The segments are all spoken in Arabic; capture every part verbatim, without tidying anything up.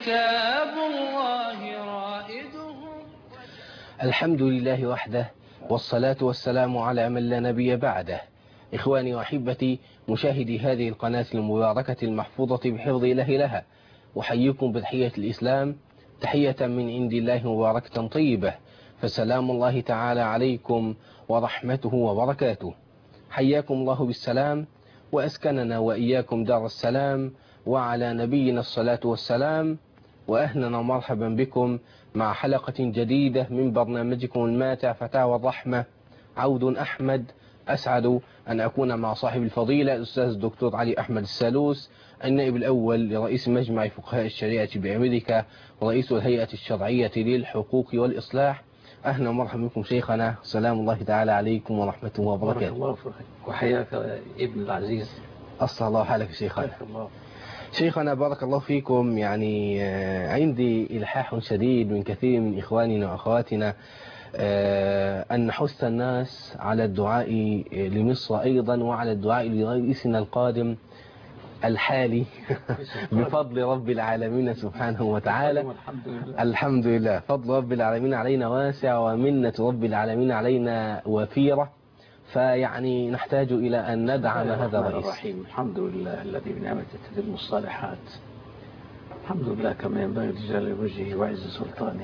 كتاب الله رائده. الحمد لله وحده، والصلاة والسلام على من لا نبي بعده. إخواني وأحبتي مشاهدي هذه القناة المباركة المحفوظة بحفظ الله لها، أحييكم بتحية الإسلام، تحية من عند الله مباركة طيبة، فسلام الله تعالى عليكم ورحمته وبركاته. حياكم الله بالسلام، وأسكننا وإياكم دار السلام، وعلى نبينا الصلاة والسلام. وأهلا ومرحبا بكم مع حلقة جديدة من برنامجكم الماتع فتاوى الرحمة. عود أحمد، أسعد أن أكون مع صاحب الفضيلة الأستاذ الدكتور علي أحمد السالوس، النائب الأول لرئيس مجمع فقهاء الشريعة بأمريكا ورئيس الهيئة الشرعية للحقوق والإصلاح. أهلا ومرحبا بكم شيخنا، سلام الله تعالى عليكم ورحمته وبركاته. بارك الله فيك وحياك ابن العزيز. أصلح الله حالك شيخنا. الله. شيخنا بارك الله فيكم، يعني عندي إلحاح شديد من كثير من إخواننا وأخواتنا أن نحث الناس على الدعاء لمصر أيضا، وعلى الدعاء لرئيسنا القادم الحالي بفضل رب العالمين سبحانه وتعالى. الحمد لله. الحمد لله، فضل رب العالمين علينا واسع، ومنة رب العالمين علينا وفيرة، فيعني نحتاج إلى أن ندعم هذا الرئيس. الرحيم. الحمد لله الذي بنعمته تتم الصالحات. الحمد لله كما ينبغي لجلال وجهه وعز سلطانه.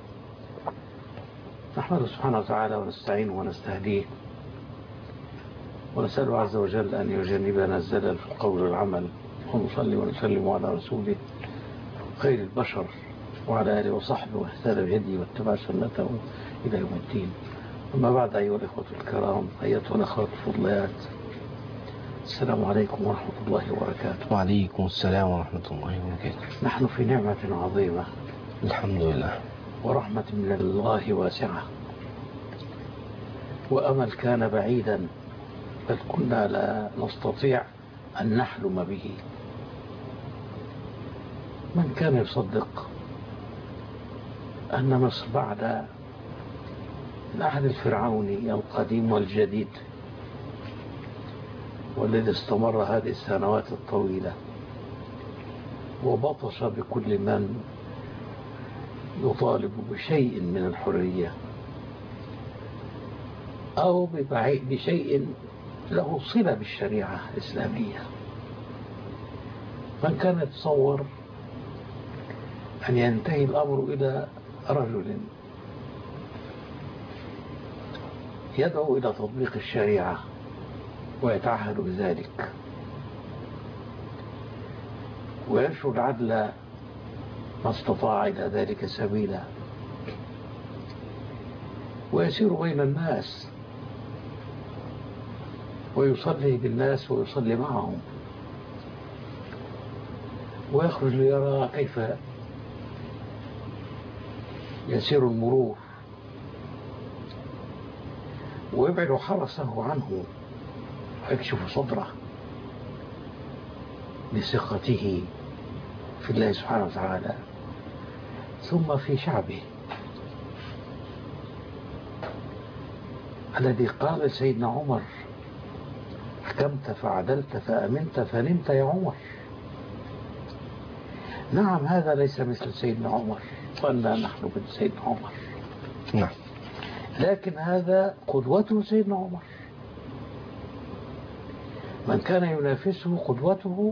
نحمده سبحانه وتعالى ونستعينه ونستهديه، ونسأله عز وجل أن يجنبنا الزلل في القول والعمل، ونصلي ونسلم على رسوله خير البشر وعلى آله وصحبه واهتدى بهديه واتبع سنته إلى يوم الدين. أما بعد، أيها الإخوة الكرام، أيتها الأخوات الفضليات، السلام عليكم ورحمة الله وبركاته. وعليكم السلام ورحمة الله وبركاته. نحن في نعمة عظيمة الحمد لله، ورحمة من الله واسعة، وأمل كان بعيدا بل كنا لا نستطيع أن نحلم به. من كان يصدق أن مصر بعد العهد الفرعوني القديم والجديد والذي استمر هذه السنوات الطويلة وبطش بكل من يطالب بشيء من الحرية أو بشيء له صلة بالشريعة الإسلامية، من كان يتصور أن ينتهي الأمر إلى رجل يدعو إلى تطبيق الشريعة ويتعهد بذلك وينشر العدل ما استطاع إلى ذلك سبيلا، ويسير بين الناس ويصلي بالناس ويصلي معهم، ويخرج ليرى كيف يسير المرور، ويبعد حرسه عنه ويكشف صدره لثقته في الله سبحانه وتعالى ثم في شعبه الذي قال سيدنا عمر: حكمت فعدلت فأمنت فنمت يا عمر. نعم، هذا ليس مثل سيدنا عمر، وأننا نحن من سيدنا عمر، نعم، لكن هذا قدوته سيدنا عمر. من كان ينافسه قدوته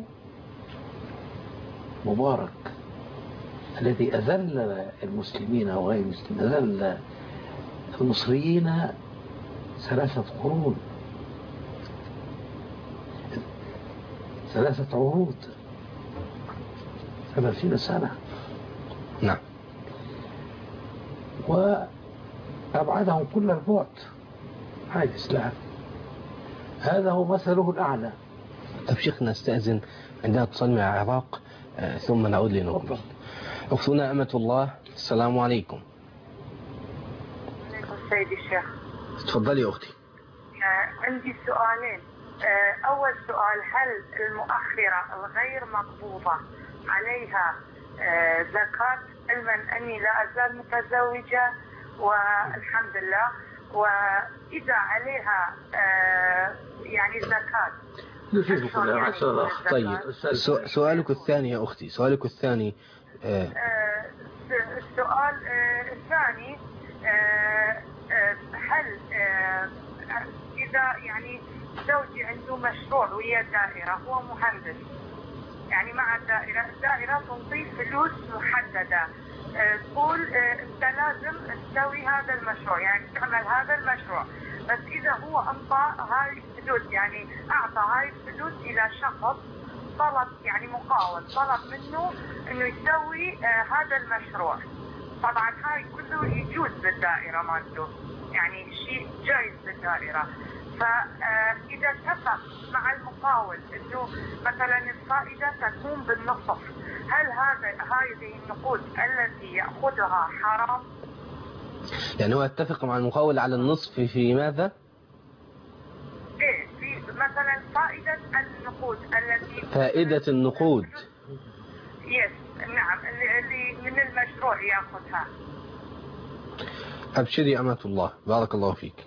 مبارك الذي أذل المسلمين وغير المسلمين، أذل المصريين ثلاثة قرون، ثلاثة عهود، ثلاثين سنة. نعم. وأبعدهم كل البعد عن الإسلام. هذا هو مثله الأعلى. طب شيخنا استأذن، عندنا اتصال مع العراق آه ثم نعود لنقول. أختنا أمة الله، السلام عليكم. عليكم سيدي الشيخ. تفضلي يا أختي. عندي سؤالين. أول سؤال: هل المؤخرة الغير مقبوضة عليها زكاة، علما أني لا أزال متزوجة والحمد لله، وإذا عليها يعني زكاة؟ طيب، سؤالك الثاني يا أختي، سؤالك الثاني آه. السؤال الثاني، هل إذا يعني زوجي عنده مشروع ويا دائرة، هو مهندس يعني مع الدائرة، الدائرة تنطيه فلوس محددة، تقول أنت لازم تسوي هذا المشروع، يعني تعمل هذا المشروع، بس إذا هو أنطى هاي الفلوس، يعني أعطى هاي الفلوس إلى شخص طلب، يعني مقاول طلب منه إنه يسوي هذا المشروع، طبعا هاي كله يجوز بالدائرة مالته، يعني شيء جايز بالدائرة. فإذا اتفق مع المقاول إنه مثلا الفائدة تكون بالنصف، هل هذا هذه النقود التي يأخذها حرام؟ يعني هو اتفق مع المقاول على النصف في ماذا؟ إيه، في مثلا فائدة النقود التي فائدة النقود. يس نعم، اللي, اللي من المشروع يأخذها. أبشري أمة الله، بارك الله فيك.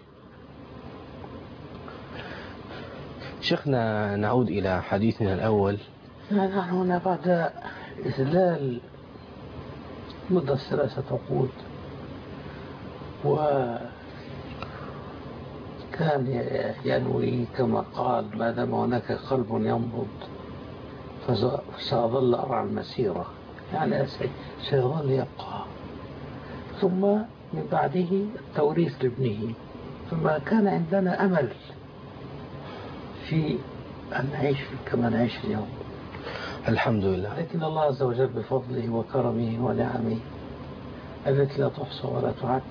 شيخنا نعود إلى حديثنا الأول. نحن هنا بعد إذلال مدة ثلاثة عقود، وكان ينوي كما قال ما دام هناك قلب ينبض فسأظل أرعى المسيرة، يعني سيظل يبقى، ثم من بعده التوريث لابنه، فما كان عندنا أمل في أن نعيش كما نعيش اليوم الحمد لله. لكن الله عز وجل بفضله وكرمه ونعمه التي لا تحصى ولا تعد،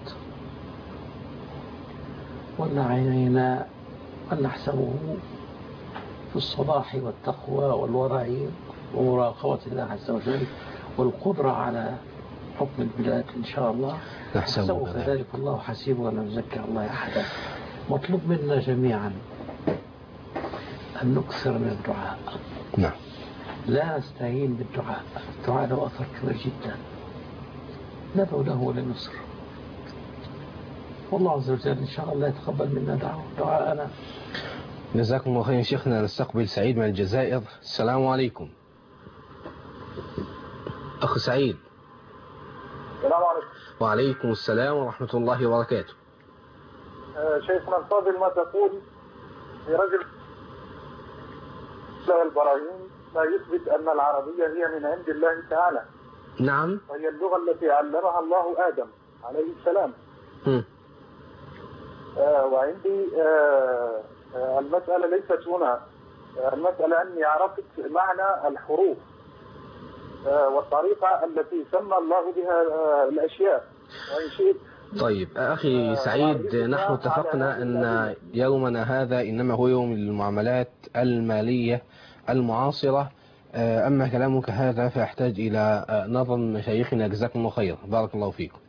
وأن عينينا أن نحسبه في الصلاح والتقوى والورع ومراقبة الله عز وجل والقدرة على حكم البلاد إن شاء الله نحسبه كذلك، الله حسيبه ولا نزكي الله أحدا. مطلوب منا جميعا أن نكثر من الدعاء. نعم. لا نستهين بالدعاء، الدعاء له أثر كبير جدا، ندعو له ولنصر، والله عز وجل إن شاء الله يتقبل منا دعاءنا. جزاكم الله خيرا. شيخنا نستقبل سعيد من الجزائر. السلام عليكم. أخ سعيد. السلام عليكم. وعليكم السلام ورحمة الله وبركاته. آه شيخنا الفاضل، ما تقول في رجل له البراهين لا يثبت أن العربية هي من عند الله تعالى؟ نعم. وهي اللغة التي علمها الله آدم عليه السلام. م. آه وعندي آه آه المسألة ليست هنا، آه المسألة أني عرفت معنى الحروف آه والطريقة التي سمى الله بها آه الأشياء، وإن شئت. طيب أخي سعيد، نحن اتفقنا أن يومنا هذا إنما هو يوم المعاملات المالية المعاصرة، أما كلامك هذا فيحتاج إلى نظم مشايخنا جزاكم الله خير، بارك الله فيكم.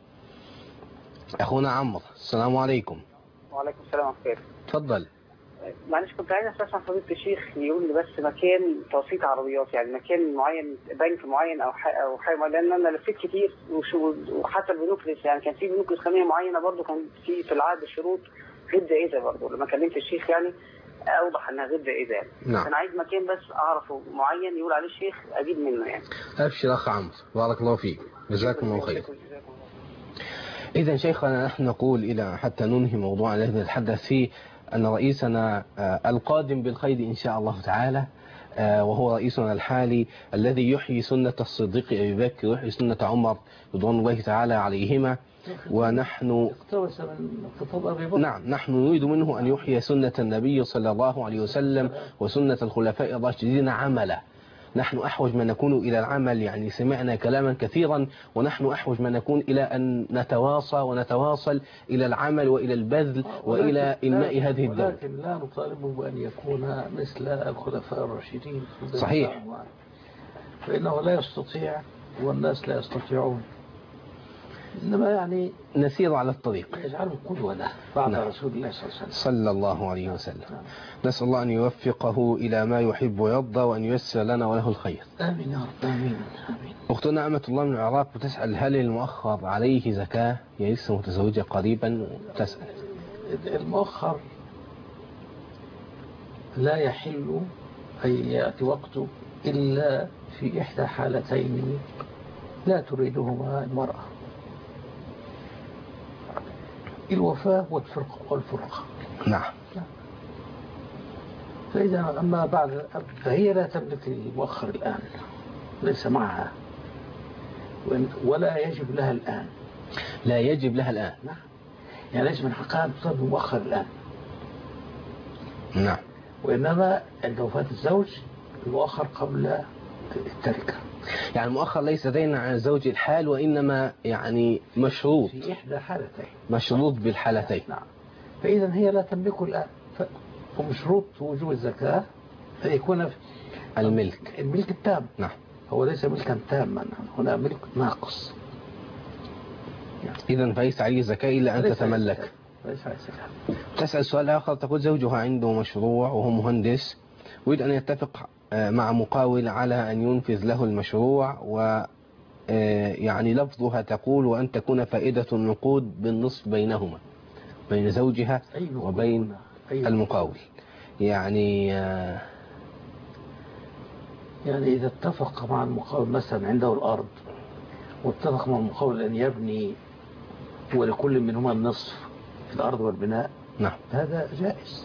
أخونا عمرو، السلام عليكم. وعليكم السلام ورحمة الله. تفضل. معلش كنت عايز استسمع فضيلة الشيخ يقول لي بس مكان توسيط عربيات، يعني مكان معين، بنك معين او حاجه او حاجه، لان انا لفيت كتير وحتى البنوك لسه، يعني كان في بنوك اسلاميه معينه برضو كان في في العقد شروط غير جائزه، برضو لما كلمت الشيخ يعني اوضح انها غير جائزه يعني. نعم. انا عايز مكان بس اعرفه معين يقول عليه الشيخ اجيب منه يعني. ابشر اخ عمرو، بارك الله فيك، جزاكم الله خير. اذا شيخنا نحن نقول الى حتى ننهي موضوعنا الذي نتحدث فيه أن رئيسنا القادم بالخير إن شاء الله تعالى، وهو رئيسنا الحالي الذي يحيي سنة الصديق أبي بكر ويحيي سنة عمر رضوان الله تعالى عليهما، ونحن نعم نحن نريد منه أن يحيي سنة النبي صلى الله عليه وسلم وسنة الخلفاء الراشدين عملا. نحن أحوج ما نكون إلى العمل، يعني سمعنا كلاما كثيرا، ونحن أحوج ما نكون إلى أن نتواصى ونتواصل إلى العمل وإلى البذل وإلى إنماء هذه الدولة. ولكن لا نطالبه بأن يكون مثل الخلفاء الراشدين. صحيح. فإنه لا يستطيع والناس لا يستطيعون، إنما يعني نسير على الطريق، يجعله قدوة له بعد نعم. رسول الله صلى الله عليه وسلم صلى الله عليه وسلم. نعم. نسأل الله أن يوفقه إلى ما يحب ويرضى وأن ييسر لنا وله الخير. آمين يا رب. آمين آمين. أختنا أمة الله من العراق بتسأل هل المؤخر عليه زكاة؟ هي لسه متزوجة قريبا تسأل. المؤخر لا يحل أن يأتي وقته إلا في إحدى حالتين لا تريدهما المرأة، الوفاة والفرقة والفرقة. نعم. فإذا أما بعد فهي لا تملك المؤخر الآن، ليس معها، ولا يجب لها الآن. لا يجب لها الآن. نعم. يعني ليس من حقها أن تصاب المؤخر الآن. نعم. وإنما عند وفاة الزوج المؤخر قبل التركة. يعني المؤخر ليس دينا عن الزوج الحال، وإنما يعني مشروط في إحدى حالتين، مشروط بالحالتين. نعم. فإذا هي لا تملكه الآن، ومشروط وجوب الزكاة فيكون الملك الملك التام. نعم. هو ليس ملكا تاما، هنا ملك ناقص. يعني إذن فليس عليه زكاة إلا أن تتملك. ليس عليه زكاة. تسأل سؤال آخر، تقول زوجها عنده مشروع وهو مهندس، يريد أن يتفق مع مقاول على أن ينفذ له المشروع، و يعني لفظها تقول وأن تكون فائدة النقود بالنصف بينهما، بين زوجها وبين المقاول. يعني يعني إذا اتفق مع المقاول مثلا عنده الأرض، واتفق مع المقاول أن يبني ولكل منهما النصف في الأرض والبناء، نعم، هذا جائز.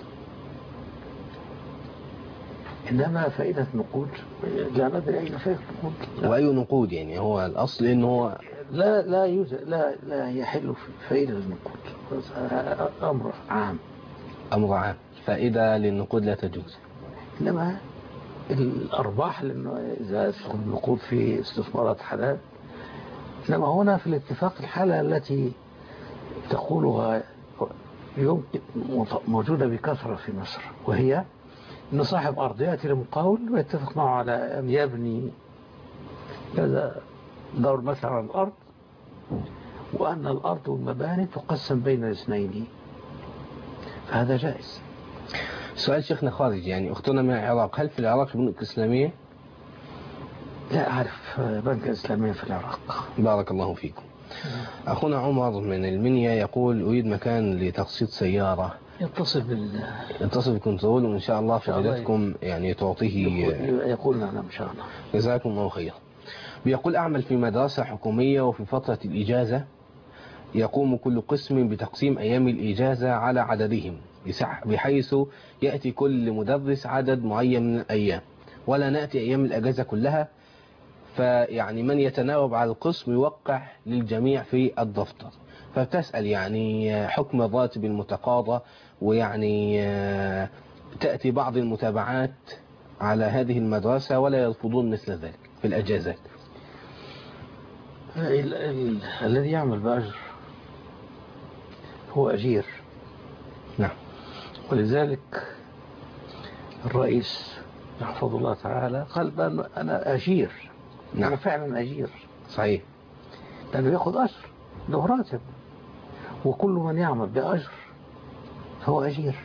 إنما فائدة نقود لا ندري أي فائدة نقود. وأي نقود؟ يعني هو الأصل إنه هو لا لا يوجد، لا لا يحل فائدة النقود، أمر عام. أمر عام، فائدة للنقود لا تجوز. إنما الأرباح، لأنه إذا تدخل النقود في استثمارات حلال. إنما هنا في الاتفاق الحالة التي تقولها يمكن موجودة بكثرة في مصر، وهي أن صاحب أرض يأتي لمقاول ويتفق معه على أن يبني كذا دور مثلا على الأرض، وأن الأرض والمباني تقسم بين الاثنين، فهذا جائز. سؤال شيخنا خارج، يعني أختنا من العراق، هل في العراق بنوك إسلامية؟ لا أعرف بنك إسلامية في العراق. بارك الله فيكم. أخونا عمر من المنيا يقول أريد مكان لتقسيط سيارة. يتصل بال يتصل بالكنترول، وإن شاء الله فضيلتكم يعني تعطيه. يقول لنا إن شاء الله. جزاكم الله خير. بيقول أعمل في مدرسة حكومية، وفي فترة الإجازة يقوم كل قسم بتقسيم أيام الإجازة على عددهم، بحيث يأتي كل مدرس عدد معين من الأيام، ولا نأتي أيام الأجازة كلها. فيعني من يتناوب على القسم يوقع للجميع في الدفتر. فبتسأل يعني حكم الراتب المتقاضى، ويعني تأتي بعض المتابعات على هذه المدرسة ولا يرفضون مثل ذلك في الأجازات. ال ال الذي يعمل بأجر هو أجير. نعم. ولذلك الرئيس يحفظ الله تعالى قال بأن أنا أجير. نعم. أنا فعلا أجير. صحيح. لأنه يأخذ أجر، له راتب، وكل من يعمل بأجر فهو أجير.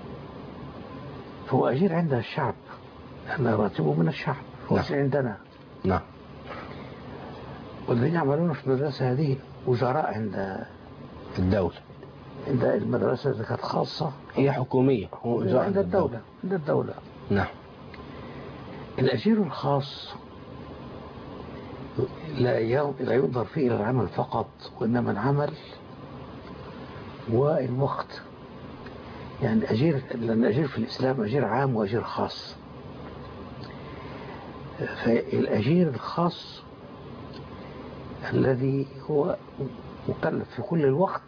فهو أجير عند الشعب، لأن راتبه من الشعب، هو نعم. عندنا. نعم. والذين يعملون في المدرسة هذه وزراء عند الدولة، عند المدرسة إذا كانت خاصة هي حكومية، هو عند, عند الدولة. عند الدولة. نعم. الأجير الخاص لا لا ينظر فيه إلى العمل فقط، وإنما العمل والوقت. يعني أجير، لأن أجير في الإسلام أجير عام وأجير خاص. فالأجير الخاص الذي هو مكلف في كل الوقت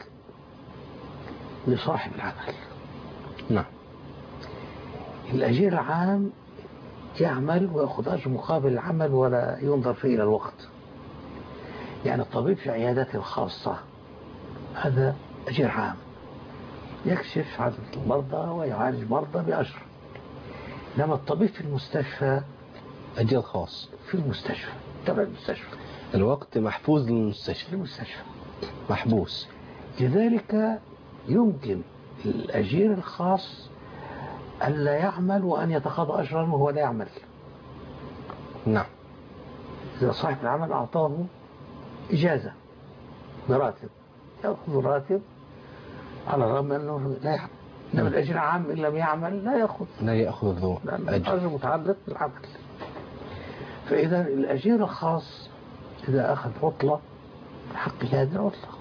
لصاحب العمل. نعم. الأجير العام يعمل ويأخذ أجر مقابل العمل ولا ينظر فيه إلى الوقت. يعني الطبيب في عيادته الخاصة هذا أجير عام، يكشف عن المرضى ويعالج مرضى بأجر. إنما الطبيب في المستشفى أجير خاص في المستشفى، تبع المستشفى، الوقت محفوظ للمستشفى، المستشفى محبوس. لذلك يمكن الأجير الخاص ألا يعمل وأن يتقاضى أجرا وهو لا يعمل. نعم. إذا صاحب العمل أعطاه إجازة براتب يأخذ راتب على الرغم أنه لا يعمل. إنما الأجر عام إن لم يعمل لا يأخذ لا يأخذ أجر متعلق بالعمل. فإذا الأجير الخاص إذا أخذ عطلة حق هذه العطلة.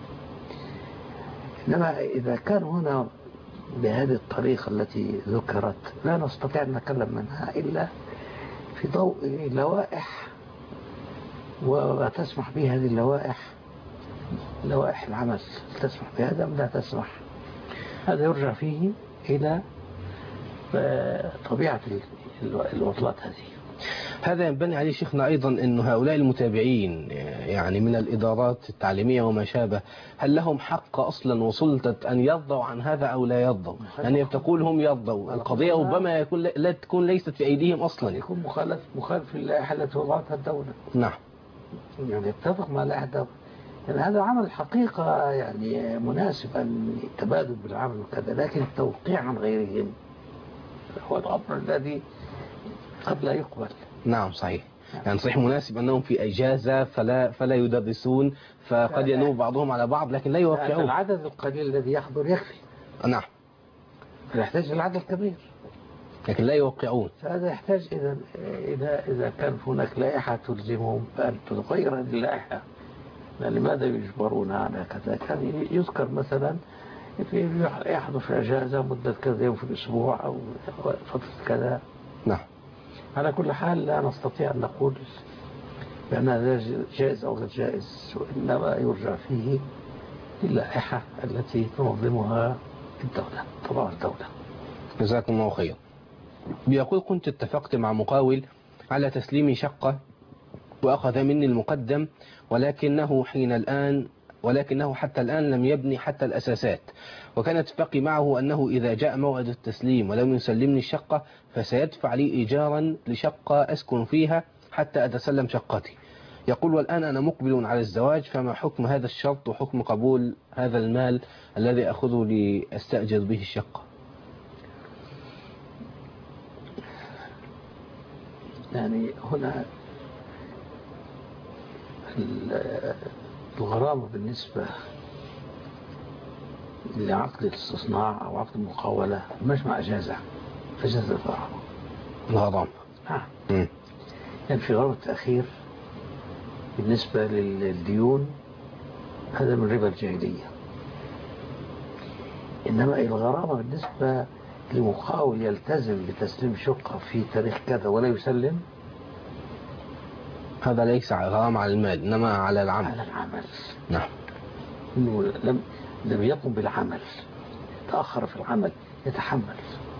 إنما إذا كان هنا بهذه الطريقة التي ذكرت لا نستطيع أن نتكلم منها إلا في ضوء لوائح، وتسمح به هذه اللوائح لوائح العمل تسمح بهذا أم لا تسمح. هذا يرجع فيه إلى طبيعة العطلات هذه. هذا ينبني عليه شيخنا أيضا أن هؤلاء المتابعين يعني من الإدارات التعليمية وما شابه، هل لهم حق أصلا وسلطة أن يرضوا عن هذا أو لا يرضوا؟ يعني تقول هم يرضوا، القضية ربما يكون لا تكون ليست في أيديهم أصلا، يكون مخالف مخالف للائحة التي وضعتها الدولة. نعم، يعني يتفق مع لائحة الدولة. يعني هذا عمل حقيقة يعني مناسب أن التبادل بالعمل وكذا، لكن التوقيع عن غيرهم هو الأمر الذي قد لا يقبل. نعم صحيح. يعني صحيح مناسب أنهم في إجازة فلا فلا يدرسون، فقد ينوب بعضهم على بعض لكن لا يوقعون. العدد القليل الذي يحضر يكفي. نعم. يحتاج العدد الكبير لكن لا يوقعون. فهذا يحتاج إذا إذا إذا كان هناك لائحة تلزمهم بأن تغير هذه اللائحة. لماذا يجبرون على كذا؟ كان يذكر مثلا يحضر في إجازة مدة كذا يوم في الأسبوع أو فترة كذا. نعم. على كل حال لا نستطيع أن نقول بأن هذا جائز أو غير جائز، وإنما يرجع فيه اللائحة التي تنظمها الدولة، طبعا الدولة. جزاكم الله خير. بيقول كنت اتفقت مع مقاول على تسليم شقة وأخذ مني المقدم، ولكنه حين الآن ولكنه حتى الآن لم يبني حتى الأساسات، وكان اتفاقي معه أنه إذا جاء موعد التسليم ولم يسلمني الشقة فسيدفع لي إيجارا لشقة أسكن فيها حتى أتسلم شقتي. يقول والآن أنا مقبل على الزواج، فما حكم هذا الشرط وحكم قبول هذا المال الذي أخذه لأستأجر به الشقة؟ يعني هنا الغرامة بالنسبة لعقد الاستصناع أو عقد المقاولة مجمع أجازة أجازة الغرامة. الغرامة نعم. يعني في غرامة التأخير بالنسبة للديون هذا من ربا الجاهلية. إنما الغرامة بالنسبة لمقاول يلتزم بتسليم شقة في تاريخ كذا ولا يسلم، هذا ليس غرامة على المال إنما على العمل. على العمل. نعم. إنه لم لم يقم بالعمل، تأخر في العمل يتحمل.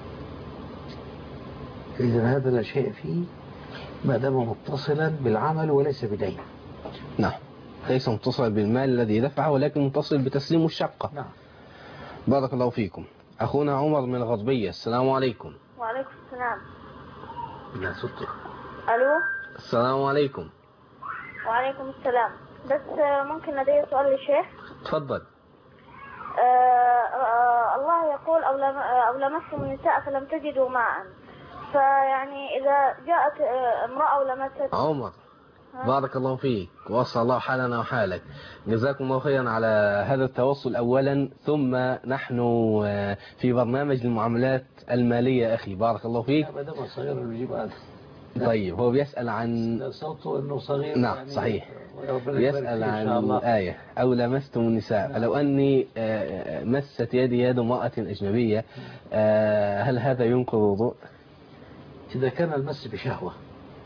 إذا هذا لا شيء فيه ما دام متصلا بالعمل وليس بدين. نعم. ليس متصل بالمال الذي دفعه ولكن متصل بتسليم الشقة. نعم. بارك الله فيكم. أخونا عمر من الغضبية، السلام عليكم. وعليكم السلام. لا صدق. ألو. السلام عليكم. وعليكم السلام. بس ممكن لدي سؤال للشيخ؟ تفضل. آه آه الله يقول أو لم أو لمستم النساء فلم تجدوا ماء، فيعني إذا جاءت امرأة ولمست. عمر بارك الله فيك، وصل الله حالنا وحالك. جزاكم الله خيرا على هذا التوصل أولا، ثم نحن في برنامج المعاملات المالية أخي. بارك الله فيك. أبدا صغير بيجيب هذا. طيب هو بيسأل عن صوته إنه صغير. نعم يعني صحيح. يسأل عن الآية أو لمستم النساء فلو أني مست يدي يد امرأة أجنبية هل هذا ينقض الوضوء؟ إذا كان المس بشهوة،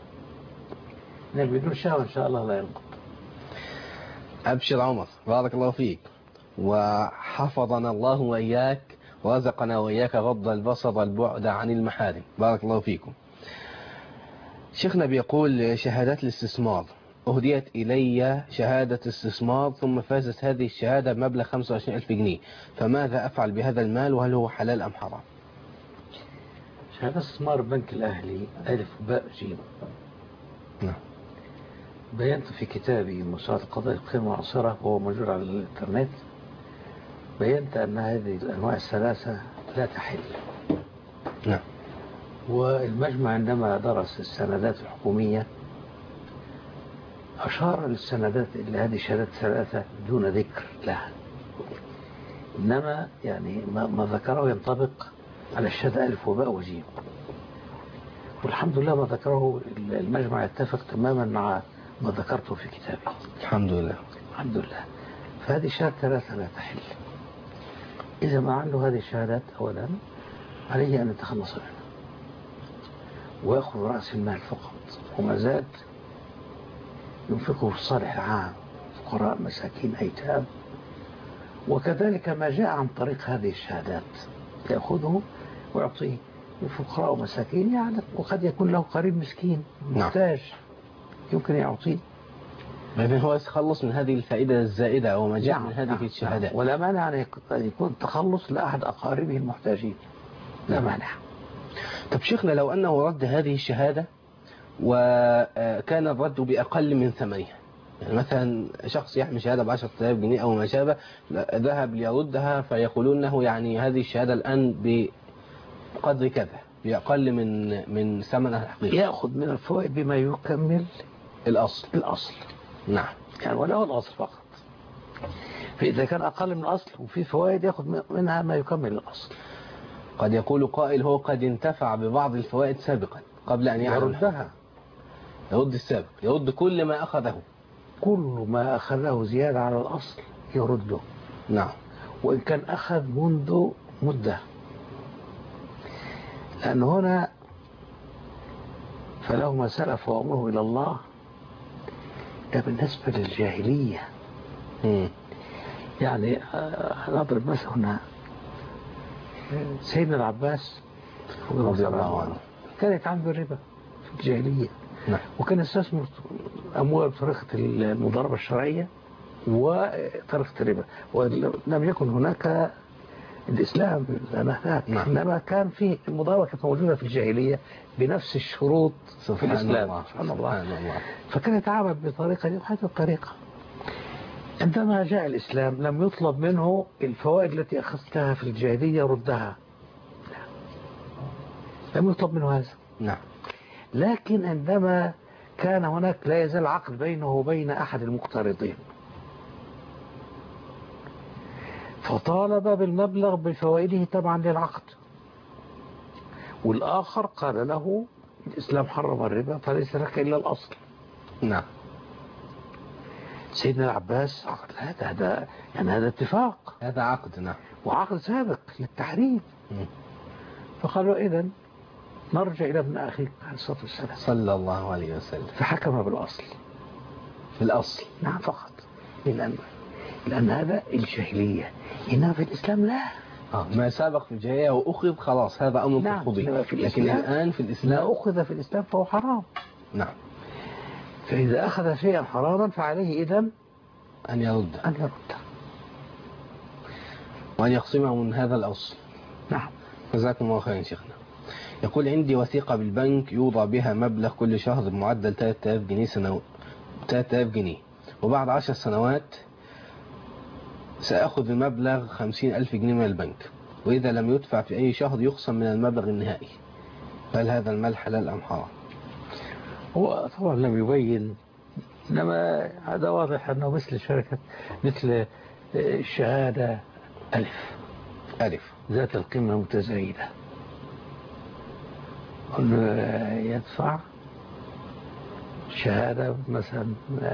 بدون شهوة إن شاء الله لا ينقض. أبشر عمر بارك الله فيك، وحفظنا الله وإياك ورزقنا وإياك غض البصر والبعد عن المحارم. بارك الله فيكم. شيخنا بيقول شهادات الاستثمار، أهديت إلي شهادة استثمار ثم فازت هذه الشهادة بمبلغ خمسة وعشرين ألف جنيه، فماذا أفعل بهذا المال وهل هو حلال أم حرام؟ شهادة استثمار البنك الأهلي ألف باء جيم. نعم. بينت في كتابي موسوعة القضايا القيمة المعاصرة وهو موجود على الإنترنت، بينت أن هذه الأنواع الثلاثة لا تحل. نعم. والمجمع عندما درس السندات الحكومية أشار للسندات إلى هذه الشهادات الثلاثة دون ذكر لها، إنما يعني ما, ما ذكره ينطبق على الشهادة ألف وباء وجيم. والحمد لله ما ذكره المجمع يتفق تماما مع ما ذكرته في كتابي. الحمد لله. الحمد لله. فهذه الشهادة ثلاثة لا تحل. إذا ما عنده هذه الشهادات أولا عليه أن يتخلص منها ويأخذ رأس المال فقط، وما زاد ينفقه في الصالح العام، فقراء مساكين أيتام، وكذلك ما جاء عن طريق هذه الشهادات يأخذه ويعطيه لفقراء ومساكين، يعني وقد يكون له قريب مسكين محتاج يمكن يعطيه. لكن هو يتخلص من هذه الفائدة الزائدة أو ما جاء نعم من هذه نعم الشهادات. نعم. ولا مانع أن يكون تخلص لأحد أقاربه المحتاجين، لا مانع. طب شيخنا، لو أنه رد هذه الشهادة وكان الرد بأقل من ثمنها، يعني مثلا شخص يحمل شهادة بعشرة آلاف جنيه أو ما شابه، ذهب ليردها فيقولون له يعني هذه الشهادة الآن بقدر كذا، بأقل من من ثمنها الحقيقي، يأخذ من الفوائد بما يكمل الأصل. الأصل نعم. يعني ولا الأصل فقط. فإذا كان أقل من الأصل وفي فوائد يأخذ منها ما يكمل الأصل. قد يقول قائل هو قد انتفع ببعض الفوائد سابقا قبل أن يعلم، يردها، يرد السابق، يرد كل ما أخذه، كل ما أخذه زيادة على الأصل يرده. نعم. وإن كان أخذ منذ مدة، لأن هنا فله ما سلف وأمره إلى الله. ده بالنسبة للجاهلية. م. يعني نضرب مثلا هنا سيدنا العباس رضي الله عنه كان يتعامل بالربا في الجاهلية. نعم. وكان يستثمر أموال بطريقة المضاربة الشرعية وطريقة الربا، ولم يكن هناك الإسلام هناك. نعم. إنما كان في المضاربة كانت موجودة في الجاهلية بنفس الشروط في الإسلام. الله. سبحان الله. سبحان الله. فكان يتعامل بطريقة دي وهذه الطريقة. عندما جاء الإسلام لم يطلب منه الفوائد التي أخذتها في الجاهلية ردها، لم يطلب منه هذا. نعم. لكن عندما كان هناك لا يزال عقد بينه وبين أحد المقترضين، فطالب بالمبلغ بفوائده تبعا للعقد، والآخر قال له الإسلام حرم الربا فليس لك إلا الأصل. نعم. سيدنا العباس قال هذا هذا يعني هذا اتفاق، هذا عقد. نعم. وعقد سابق للتحريم. م. فقالوا إذن نرجع إلى ابن أخيك عليه الصلاة والسلام صلى الله عليه وسلم، فحكم بالأصل، في الأصل. نعم فقط. لأن لأن هذا الجاهلية، إنما في الإسلام لا. آه. ما سابق في الجاهلية وأخذ خلاص هذا أمر نعم. قضي، لكن الآن في الإسلام ما أخذ في الإسلام فهو حرام. نعم. فإذا أخذ شيئا حراما فعليه إذن أن يرد أن يرد وأن يقسمه من هذا الأصل. نعم. جزاكم الله خيرا شيخنا. يقول عندي وثيقة بالبنك يوضع بها مبلغ كل شهر بمعدل ثلاثة آلاف جنيه سنو... ثلاثة آلاف جنيه، وبعد عشر سنوات سأخذ المبلغ خمسين ألف جنيه من البنك، وإذا لم يدفع في أي شهر يقسم من المبلغ النهائي، هل هذا المال حلال أم حرام؟ هو طبعا لم يبين، إنما هذا واضح أنه مثل الشركة، مثل الشهادة ألف ألف ذات القيمة المتزايدة، أنه يدفع شهادة مثلا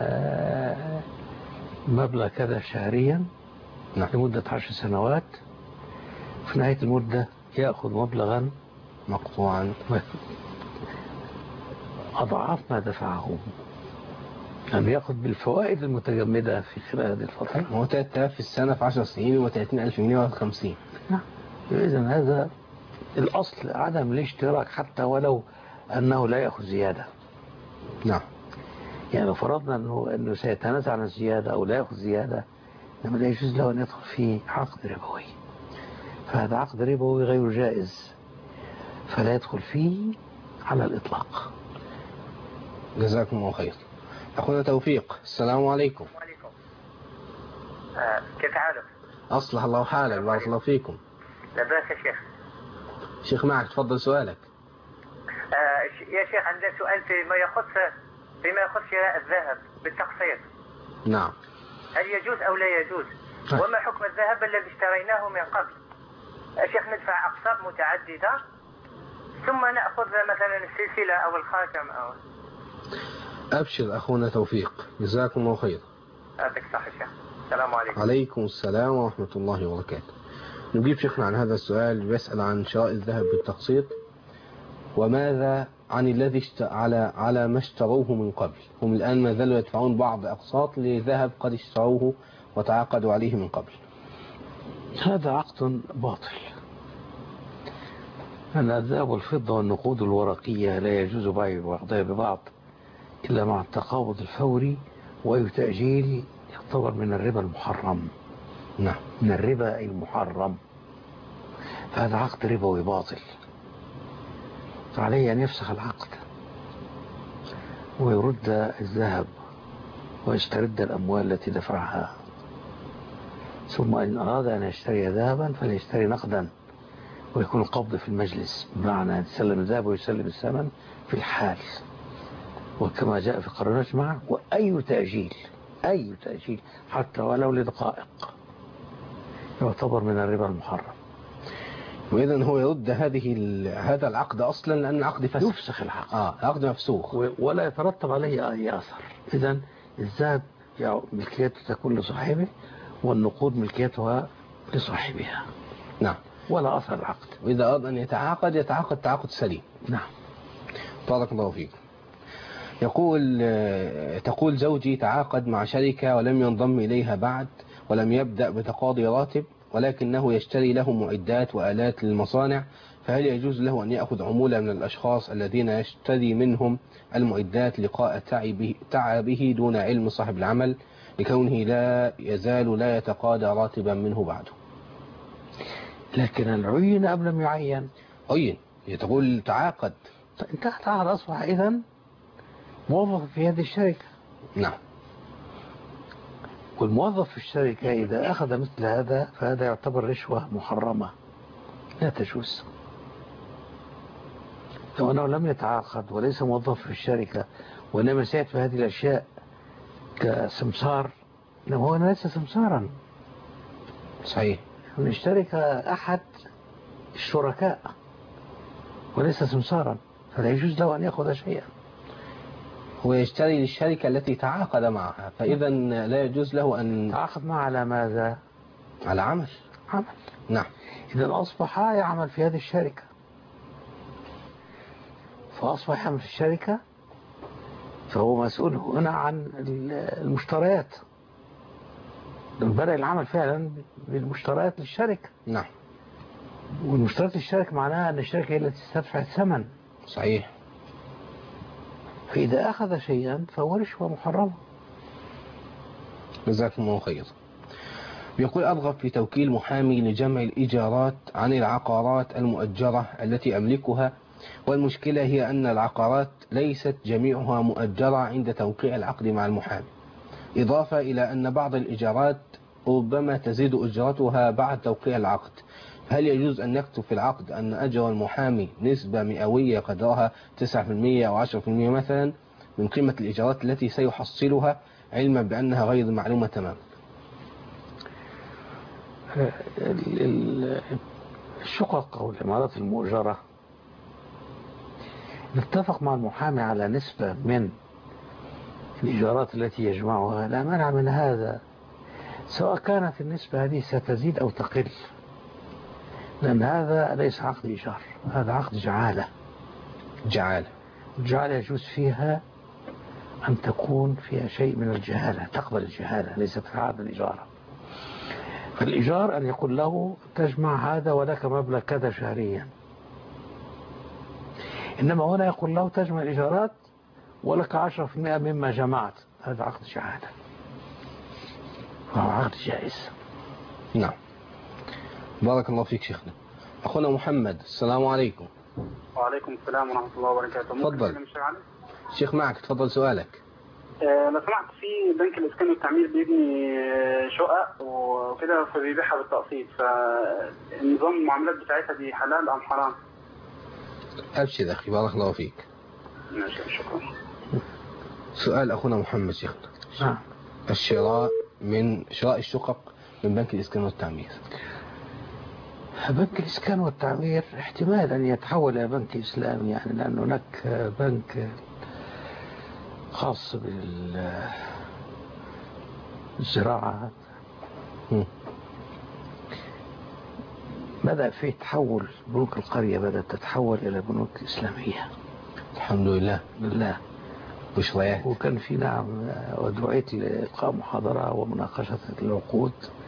مبلغ كذا شهريا. نعم. لمدة عشر سنوات، في نهاية المدة يأخذ مبلغا مقطوعا أضعاف ما دفعه، لم يأخذ بالفوائد المتجمدة في خلال هذه الفترة. هو ثلاثة آلاف في السنة في عشر سنين وثلاثين ألف جنيه وخمسين. نعم. إذن هذا الأصل عدم الاشتراك حتى ولو أنه لا يأخذ زيادة. نعم. يعني لو فرضنا أنه, أنه سيتنازع عن الزيادة أو لا يأخذ زيادة، لما لا يجوز له أن يدخل في عقد ربوي، فهذا عقد ربوي غير جائز، فلا يدخل فيه على الإطلاق. جزاكم الله خير. أخونا توفيق، السلام عليكم. وعليكم. آه كيف حالك؟ أصلح الله حالك، بارك الله فيكم. لا بأس يا شيخ. شيخ معك، تفضل سؤالك. آه يا شيخ عندنا سؤال فيما يخص فيما يخص شراء الذهب بالتقسيط. نعم. هل يجوز أو لا يجوز؟ وما حكم الذهب الذي اشتريناه من قبل؟ يا شيخ ندفع أقساط متعددة ثم نأخذ مثلا السلسلة أو الخاتم أو أبشر أخونا توفيق، جزاكم الله خير. يعطيك الصحة شيخ. السلام عليكم. عليكم السلام ورحمة الله وبركاته. نجيب شيخنا عن هذا السؤال، بيسأل عن شراء الذهب بالتقسيط، وماذا عن الذي اشت... على على ما اشتروه من قبل. هم الآن ما زالوا يدفعون بعض أقساط لذهب قد اشتروه وتعاقدوا عليه من قبل. هذا عقد باطل. أن الذهب والفضة والنقود الورقية لا يجوز بيع بعضها ببعض إلا مع التقابض الفوري، وأي تأجيل يعتبر من الربا المحرم. نعم، من الربا المحرم. فهذا عقد ربوي باطل، فعليه أن يفسخ العقد ويرد الذهب ويسترد الأموال التي دفعها. ثم إن أراد أن يشتري ذهبا فليشتري نقدا، ويكون القبض في المجلس، بمعنى يسلم الذهب ويسلم الثمن في الحال، وكما جاء في قرار نجمع. وأي تأجيل أي تأجيل حتى ولو لدقائق يعتبر من الربا المحرم. وإذا هو يرد هذه هذا العقد أصلا، لأن العقد فسخ. يفسخ العقد. آه العقد مفسوخ ولا يترتب عليه أي أثر. إذن الذهب ملكيته تكون لصاحبه، والنقود ملكيتها لصاحبها. نعم، ولا أثر العقد. وإذا أراد أن يتعاقد يتعاقد تعاقد سليم. نعم. بارك الله فيك. يقول تقول زوجي تعاقد مع شركة ولم ينضم إليها بعد، ولم يبدأ بتقاضي راتب، ولكنه يشتري له معدات وآلات للمصانع، فهل يجوز له أن يأخذ عمولة من الأشخاص الذين يشتري منهم المعدات لقاء تعبه, تعبه دون علم صاحب العمل، لكونه لا يزال لا يتقاضى راتبا منه بعده؟ لكن العين أم لم يعين؟ عين. تقول تعاقد. انتهت عقد، أصبح إذن موظف في هذه الشركة. نعم. والموظف في الشركة إذا أخذ مثل هذا فهذا يعتبر رشوة محرمة لا تجوز. لو أنه لم يتعاقد وليس موظف في الشركة وإنما يساعد في هذه الأشياء كسمسار، هو ليس سمسارا. صحيح. من الشركة أحد الشركاء وليس سمسارا، فلا يجوز له أن يأخذ شيئا. هو يشتري للشركة التي تعاقد معها، فإذا لا يجوز له أن تعاقد معها على ماذا؟ على عمل. عمل. نعم. إذا أصبح يعمل في هذه الشركة، فأصبح يعمل في الشركة، فهو مسؤول هنا عن المشتريات، بدأ العمل فعلا بالمشتريات للشركة. نعم. والمشتريات للشركة معناها أن الشركة هي التي تدفع الثمن. صحيح. فإذا أخذ شيئا فهو رشوة محرمة. جزاكم الله خير. يقول أرغب في توكيل محامي لجمع الإيجارات عن العقارات المؤجرة التي أملكها، والمشكلة هي أن العقارات ليست جميعها مؤجرة عند توقيع العقد مع المحامي، إضافة إلى أن بعض الإيجارات ربما تزيد أجرتها بعد توقيع العقد. هل يجوز أن نكتب في العقد أن أجر المحامي نسبة مئوية قدرها تسعة بالمئة أو عشرة بالمئة مثلا من قيمة الإيجارات التي سيحصلها، علما بأنها غير معلومة تماما؟ الشقق أو العمارات المؤجرة نتفق مع المحامي على نسبة من الإيجارات التي يجمعها، لا مانع من هذا، سواء كانت النسبة هذه ستزيد أو تقل، لأن هذا ليس عقد إيجار، هذا عقد جعالة. جعالة. الجعالة يجوز فيها أن تكون فيها شيء من الجهالة، تقبل الجهالة، ليست في عقد الإيجار. فالإيجار أن يقول له تجمع هذا ولك مبلغ كذا شهريا، إنما هنا يقول له تجمع الإيجارات ولك عشرة بالمئة مما جمعت، هذا عقد جعالة وهو عقد جائز. نعم. بارك الله فيك شيخنا. أخونا محمد، السلام عليكم. وعليكم السلام ورحمة الله وبركاته. تفضل شيخ، معك، تفضل سؤالك. أه لو سمحت، في بنك الإسكان والتعمير بيبني شقق وكده فبيبيعها بالتقسيط، فالنظام المعاملات بتاعتها دي حلال أم حرام؟ أبشر أخي، بارك الله فيك. ماشي، شكرا. سؤال أخونا محمد شيخنا. نعم. الشراء من شراء الشقق من بنك الإسكان والتعمير. بنك الإسكان والتعمير احتمال أن يتحول إلى بنك إسلامي، يعني لأن هناك بنك خاص بالزراعة بدأ في تحول. بنوك القرية بدأت تتحول إلى بنوك إسلامية الحمد لله بالله. بشريات. وكان في نعم ودعيت لإلقاء محاضرة ومناقشة العقود،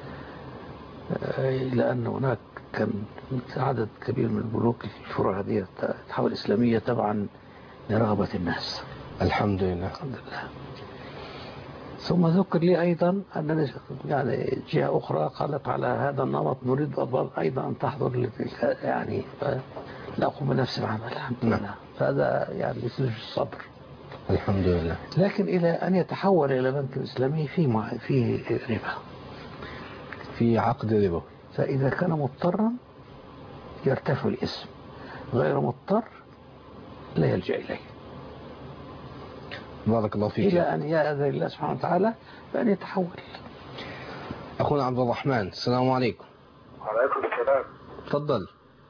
لأن هناك كان عدد كبير من البنوك الفروع هذه تحول إسلامية طبعا لرغبة الناس. الحمد لله. الحمد لله. ثم ذكر لي أيضا أن يعني جهة أخرى قالت على هذا النمط نريد أيضا أن تحضر لتلك، يعني نقوم بنفس العمل. الحمد لله. فهذا يعني يسلج الصبر. الحمد لله. لكن إلى أن يتحول إلى بنك إسلامي فيه فيه ربا، في عقد ربا. فإذا كان مضطرا يرتفع الاسم، غير مضطر لا يلجأ إليه. بارك الله فيك. إلى أن يأذن الله سبحانه وتعالى بأن يتحول. أخونا عبد الرحمن، السلام عليكم. وعليكم السلام. تفضل.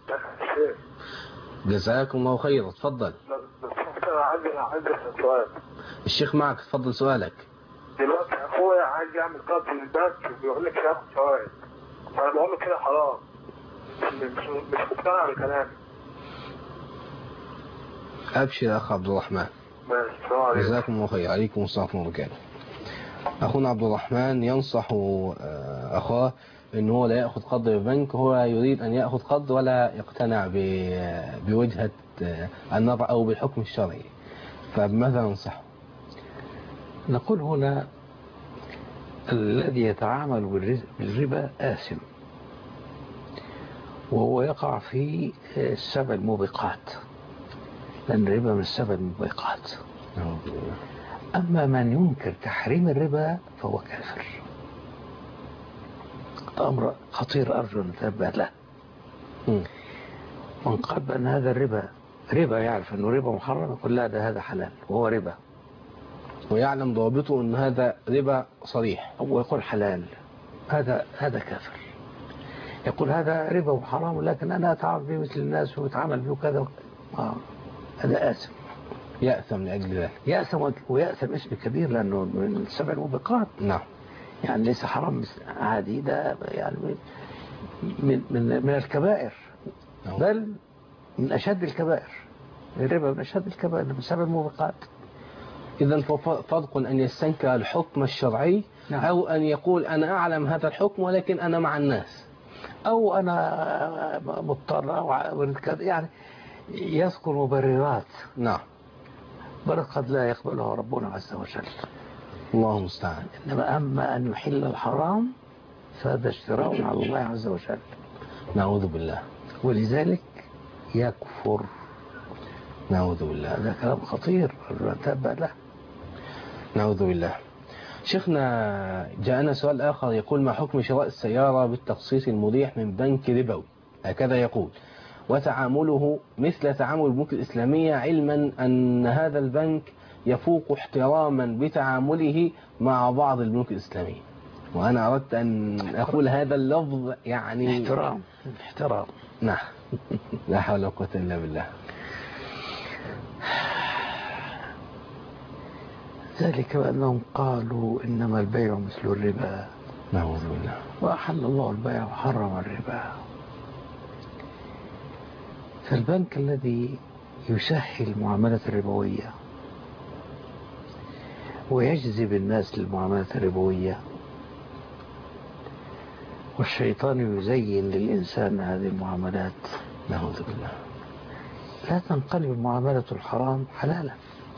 جزاكم الله خير. تفضل. عندي عندي سؤال. الشيخ معك، تفضل سؤالك. دلوقتي اخويا عايز يعمل قرض من البنك وبيقول لك ياخد فوائد، فانا بقول له كده حرام، مش مش مقتنع بكلامي. ابشر يا اخ عبد الرحمن. ماشي. جزاكم الله خير. عليكم السلام ورحمه الله وبركاته. اخونا عبد الرحمن ينصح اخاه ان هو لا ياخذ قرض من البنك، هو يريد ان ياخذ قرض ولا يقتنع بوجهه النظر او بالحكم الشرعي، فماذا ننصحه؟ نقول هنا الذي يتعامل بالربا آثم، وهو يقع في السبع الموبقات، لأن الربا من السبع الموبقات. أما من ينكر تحريم الربا فهو كافر. أمر خطير أرجو أن نتنبه له. من قال بأن هذا الربا ربا، يعرف أنه ربا محرم، يقول لا ده هذا حلال وهو ربا، ويعلم ضابطه أن هذا ربا صريح، أو يقول حلال، هذا هذا كافر. يقول هذا ربا وحرام لكن أنا أتعامل به مثل الناس وأتعامل به كذا، آه. هذا آثم، يأثم لأجل ذلك. يأثم، ويأثم اسم كبير لأنه من السبع الموبقات. نعم. يعني ليس حرام عادي، ده يعني من من من الكبائر، نعم. بل من أشد الكبائر. الربا من أشد الكبائر، من سبع الموبقات. إذا فرق أن يستنكر الحكم الشرعي، نعم. أو أن يقول أنا أعلم هذا الحكم ولكن أنا مع الناس، أو أنا مضطر، أو يعني يذكر مبررات، نعم، بل قد لا يقبلها ربنا عز وجل. الله المستعان. إنما أما أن يحل الحرام فهذا اشتراء على الله عز وجل، نعوذ بالله، ولذلك يكفر، نعوذ بالله. هذا كلام خطير نتبع له، نعوذ بالله. شيخنا جاءنا سؤال آخر يقول ما حكم شراء السيارة بالتخصيص المريح من بنك ربوي؟ هكذا يقول، وتعامله مثل تعامل البنوك الإسلامية، علما أن هذا البنك يفوق احتراما بتعامله مع بعض البنوك الإسلامية. وأنا أردت أن أقول هذا اللفظ، يعني احترام احترام نعم. لا حول ولا قوة إلا بالله. ذلك بأنهم قالوا إنما البيع مثل الربا، نعوذ بالله، وأحل الله البيع وحرم الربا. فالبنك الذي يسهل المعاملات الربوية ويجذب الناس للمعاملات الربوية، والشيطان يزين للإنسان هذه المعاملات، نعوذ بالله، لا تنقلب المعاملة الحرام حلالا.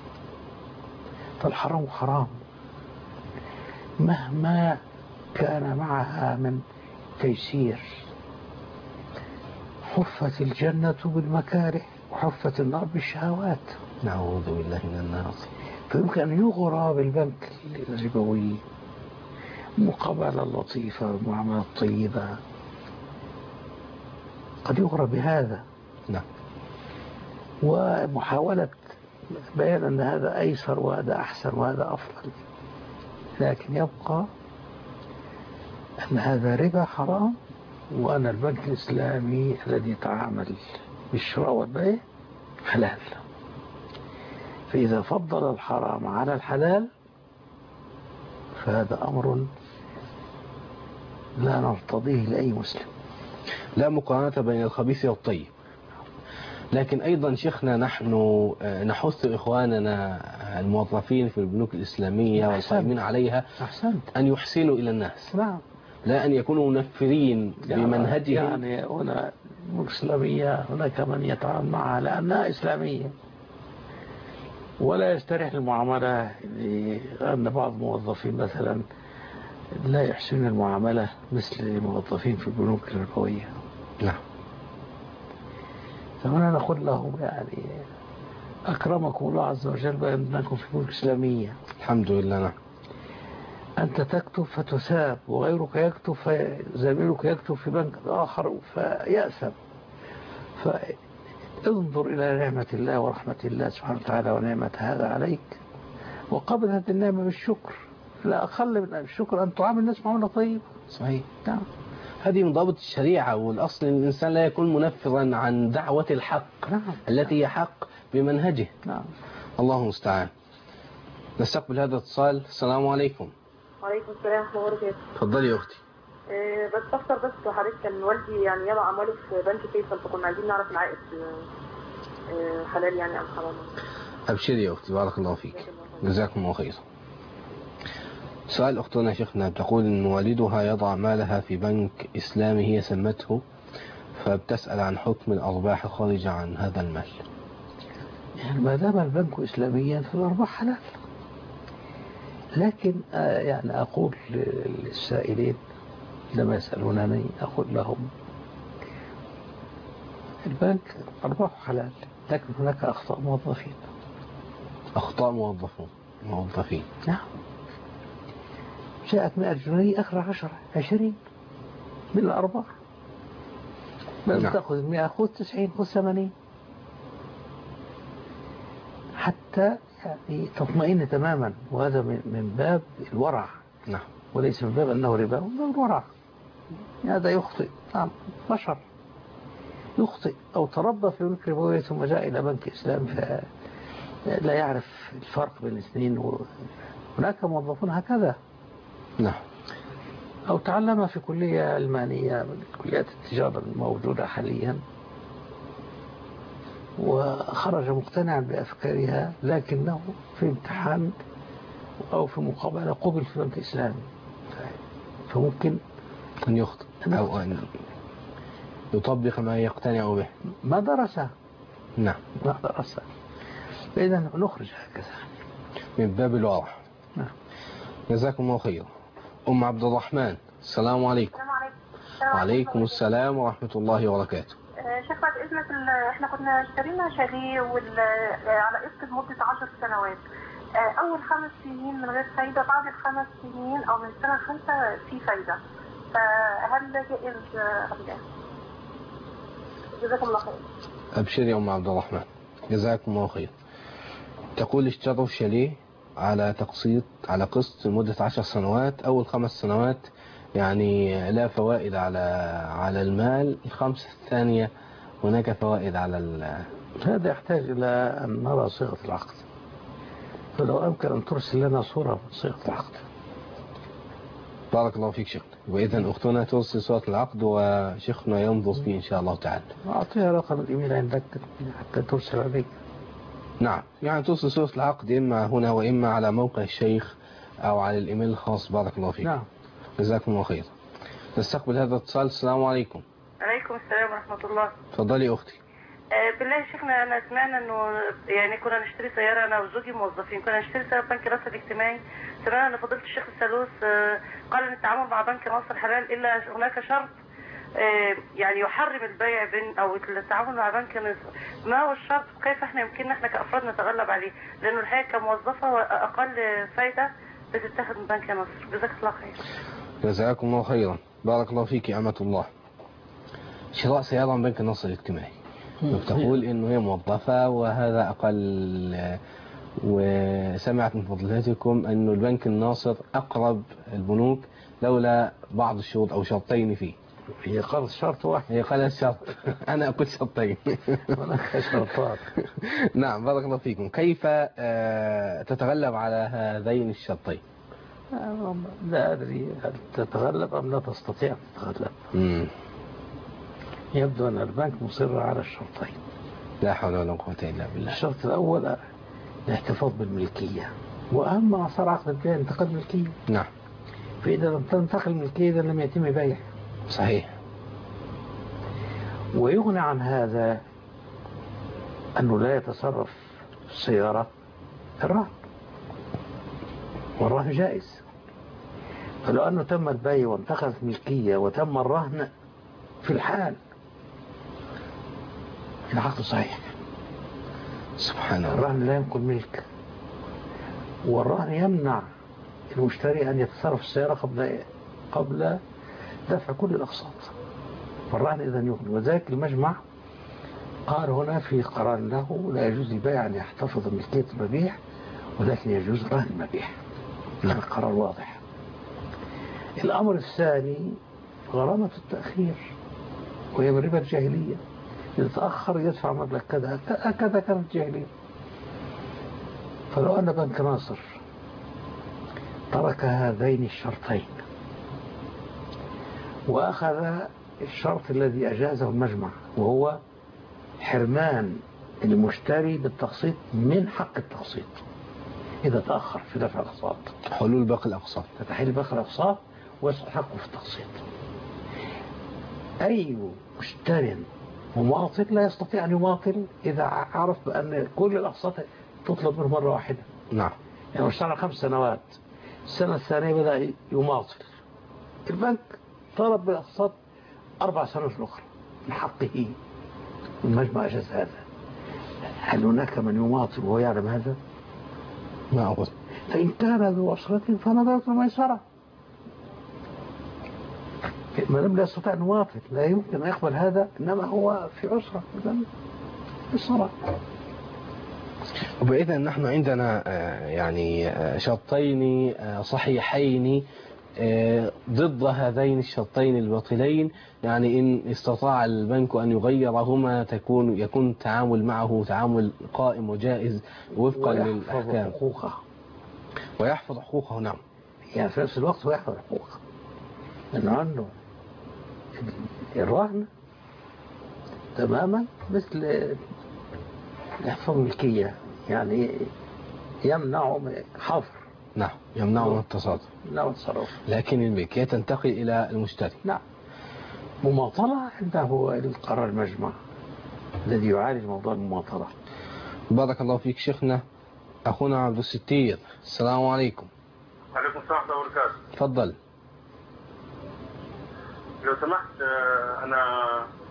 فالحرام حرام مهما كان معها من تيسير. حفت الجنة بالمكاره وحفت النار بالشهوات، نعوذ بالله من النار. فيمكن أن يغرى بالبنك الربوي مقابلة لطيفة ومعاملة طيبة، قد يغرى بهذا، نعم، ومحاولة بيان أن هذا أيسر وهذا أحسن وهذا أفضل، لكن يبقى أن هذا ربا حرام، وأن البنك الإسلامي الذي يتعامل بالشراء والبيع حلال. فإذا فضل الحرام على الحلال فهذا أمر لا نرتضيه لأي مسلم. لا مقارنة بين الخبيث والطيب. لكن أيضا شيخنا نحن نحث إخواننا الموظفين في البنوك الإسلامية والقائمين عليها أحسنت. أن يحسنوا إلى الناس. نعم. لا أن يكونوا منفرين بمنهجهم. يعني هنا الإسلامية هناك من يتعامل معها لأنها إسلامية ولا يستريح المعاملة، لأن بعض الموظفين مثلا لا يحسنون المعاملة مثل الموظفين في البنوك الربوية. نعم. فهنا نقول لهم يعني أكرمكم الله عز وجل بأنكم في بنوك إسلامية. الحمد لله. نعم. أنت تكتب فتساب وغيرك يكتب فزميلك يكتب في بنك آخر فيأثم. فانظر إلى نعمة الله ورحمة الله سبحانه وتعالى ونعمة هذا عليك، وقبل هذه النعمة بالشكر. لا أقل من الشكر أن تعامل الناس معاملة طيبة. صحيح. نعم. هذه من ضابط الشريعة، والأصل أن الإنسان لا يكون منفذا عن دعوة الحق. نعم. التي هي حق بمنهجه. نعم. الله المستعان. نستقبل هذا الاتصال. السلام عليكم. وعليكم السلام ورحمة الله وبركاته. تفضلي يا أختي. أه بستفسر بس حضرتك، كان والدي يعني يضع أمواله في بنك فيصل، فكنا عايزين نعرف العائد أه حلال يعني أم حرام. أبشري يا أختي، بارك الله فيك، جزاكم الله خير. سؤال أختنا شيخنا بتقول أن والدها يضع مالها في بنك إسلامي هي سمته، فبتسأل عن حكم الأرباح الخارجة عن هذا المال. يعني ما دام البنك إسلاميا فالأرباح حلال. لكن يعني أقول للسائلين لما يسألونني أقول لهم البنك أرباح حلال، لكن هناك أخطاء موظفين. أخطاء موظفون موظفين. نعم. جاءت مئة جنيه أخرى عشرة عشرين من الأرباح. بدل نعم. تأخذ مئة خذ تسعين خذ ثمانين حتى يعني تطمئن تماما، وهذا من باب الورع. نعم. وليس من باب أنه ربا، من باب الورع. هذا يخطئ. نعم. بشر يخطئ أو تربى في بنك ربوية ثم جاء إلى بنك إسلام فلا يعرف الفرق بين الاثنين. هناك موظفون هكذا. نعم. أو تعلم في كلية علمانية من كليات التجارة الموجودة حاليا وخرج مقتنعا بأفكارها، لكنه في امتحان أو في مقابلة قبل في بنك إسلامي، فممكن أن يخطئ أو أن يطبق ما يقتنع به. ما درسه. نعم. ما درسه. فإذا نخرج هكذا من باب الورع. نعم. جزاكم الله خير. أم عبد الرحمن، السلام عليكم. السلام عليكم. وعليكم السلام ورحمة الله وبركاته. شيخ بعد إذنك، احنا كنا اشترينا شاليه على قسط لمدة عشر سنوات. أول خمس سنين من غير فايدة، بعد الخمس سنين أو من السنة الخامسة في فايدة، فهل ده جائز أم لا؟ جزاكم الله خير. أبشري يا أم عبد الرحمن، جزاكم الله خير. تقول اشتروا الشاليه على تقسيط على قسط لمدة عشر سنوات، أول خمس سنوات يعني لا فوائد على على المال، الخمسة الثانية هناك فوائد على ال... هذا يحتاج إلى أن نرى صيغة العقد، فلو أمكن أن ترسل لنا صورة من صيغة العقد. بارك الله فيك شيخنا. وإذا أختنا ترسل صورة العقد وشيخنا ينظر فيه إن شاء الله تعالى. أعطيها رقم الإيميل عندك حتى ترسل عليك. نعم، يعني توصل صورة العقد إما هنا وإما على موقع الشيخ أو على الإيميل الخاص. بارك الله فيك. نعم. جزاكم الله خير. نستقبل هذا الاتصال. السلام عليكم. عليكم السلام ورحمة الله. تفضلي أختي. آه بالله يا شيخنا، أنا سمعنا إنه يعني كنا نشتري سيارة أنا وزوجي موظفين، كنا نشتري سيارة بنك الرصد الاجتماعي. سمعنا إن فضيلة الشيخ الثالوث آه قال إن التعامل مع بنك مصر حلال، إلا هناك شرط آه يعني يحرم البيع بين أو التعامل مع بنك مصر. ما هو الشرط وكيف إحنا يمكننا إحنا كأفراد نتغلب عليه؟ لأنه الحقيقة كموظفة أقل فايدة بتتاخد من بنك مصر. جزاك الله خير. جزاكم الله خيرا. بارك الله فيك يا أمة الله. شراء سيارة من بنك النصر الاجتماعي، تقول إنه هي موظفة وهذا أقل، وسمعت من فضلاتكم أنه البنك الناصر أقرب البنوك لولا بعض الشروط أو شرطين فيه. هي قالت شرط واحد. هي قالت شرط. أنا أقول شرطين. هناك شرطات. نعم بارك الله فيكم. كيف آه تتغلب على هذين الشرطين؟ لا أدري هل تتغلب أم لا تستطيع أن تتغلب. مم. يبدو أن البنك مصر على الشرطين. لا حول ولا قوة إلا بالله. الشرط الأول الاحتفاظ بالملكية، وأهم ما صار عقد البيع انتقال الملكية. نعم. فإذا لم تنتقل الملكية إذا لم يتم بيع. صحيح. ويغني عن هذا أنه لا يتصرف في السيارة الرهن، والرهن جائز. فلو أنه تم البيع وانتقلت الملكية وتم الرهن في الحال العقد صحيح. سبحان الله. الرهن لا ينقل ملك، والرهن يمنع المشتري أن يتصرف في السيارة قبل قبل دفع كل الأقساط. فالرهن إذا يغني. وذلك المجمع قال هنا في قرار له لا يجوز للبائع أن يحتفظ بملكية المبيع، ولكن يجوز رهن المبيع. هذا القرار واضح. الأمر الثاني غرامة التأخير، وهي من ربا الجاهلية. إذا تأخر يدفع مبلغ كذا كذا كانت الجاهلية. فلو أن بنك ناصر ترك هذين الشرطين وأخذ الشرط الذي أجازه المجمع، وهو حرمان المشتري بالتقسيط من حق التقسيط إذا تأخر في دفع الأقساط، حلول باقي الأقساط، تحل باقي الأقساط ويسقط حقه في التقسيط. أي مشتري مماطل لا يستطيع أن يماطل إذا عرف بأن كل الأقساط تطلب منه مرة واحدة. نعم. يعني اشتغل خمس سنوات، السنة الثانية بدأ يماطل، البنك طلب بالأقساط أربع سنوات أخرى من حقه، المجمع أجاز هذا. هل هناك من يماطل وهو يعلم هذا؟ ما أقول. فإن كان ذو عسرة فنظرة ميسرة. ما لم لا يستطيع أن يماطل لا يمكن أن يقبل هذا، إنما هو في عسرة ميسرة. وبإذن نحن عندنا يعني شرطين صحيحين ضد هذين الشرطين الباطلين. يعني إن استطاع البنك أن يغيرهما تكون يكون التعامل معه تعامل قائم وجائز وفقا للأحكام. حقوقه ويحفظ حقوقه. نعم. يعني في نفس الوقت هو يحفظ حقوقه، لأنه عنده الرهن تماما مثل يحفظ ملكية، يعني يمنع حفر. نعم. يمنع من التصرف. لا التصرف. لكن الملكية تنتقل إلى المشتري. نعم. مماطلة عنده القرار المجمع الذي يعالج موضوع المماطلة. بارك الله فيك شيخنا. أخونا عبد الستير، السلام عليكم. وعليكم السلام ورحمة الله وبركاته. تفضل. لو سمحت أنا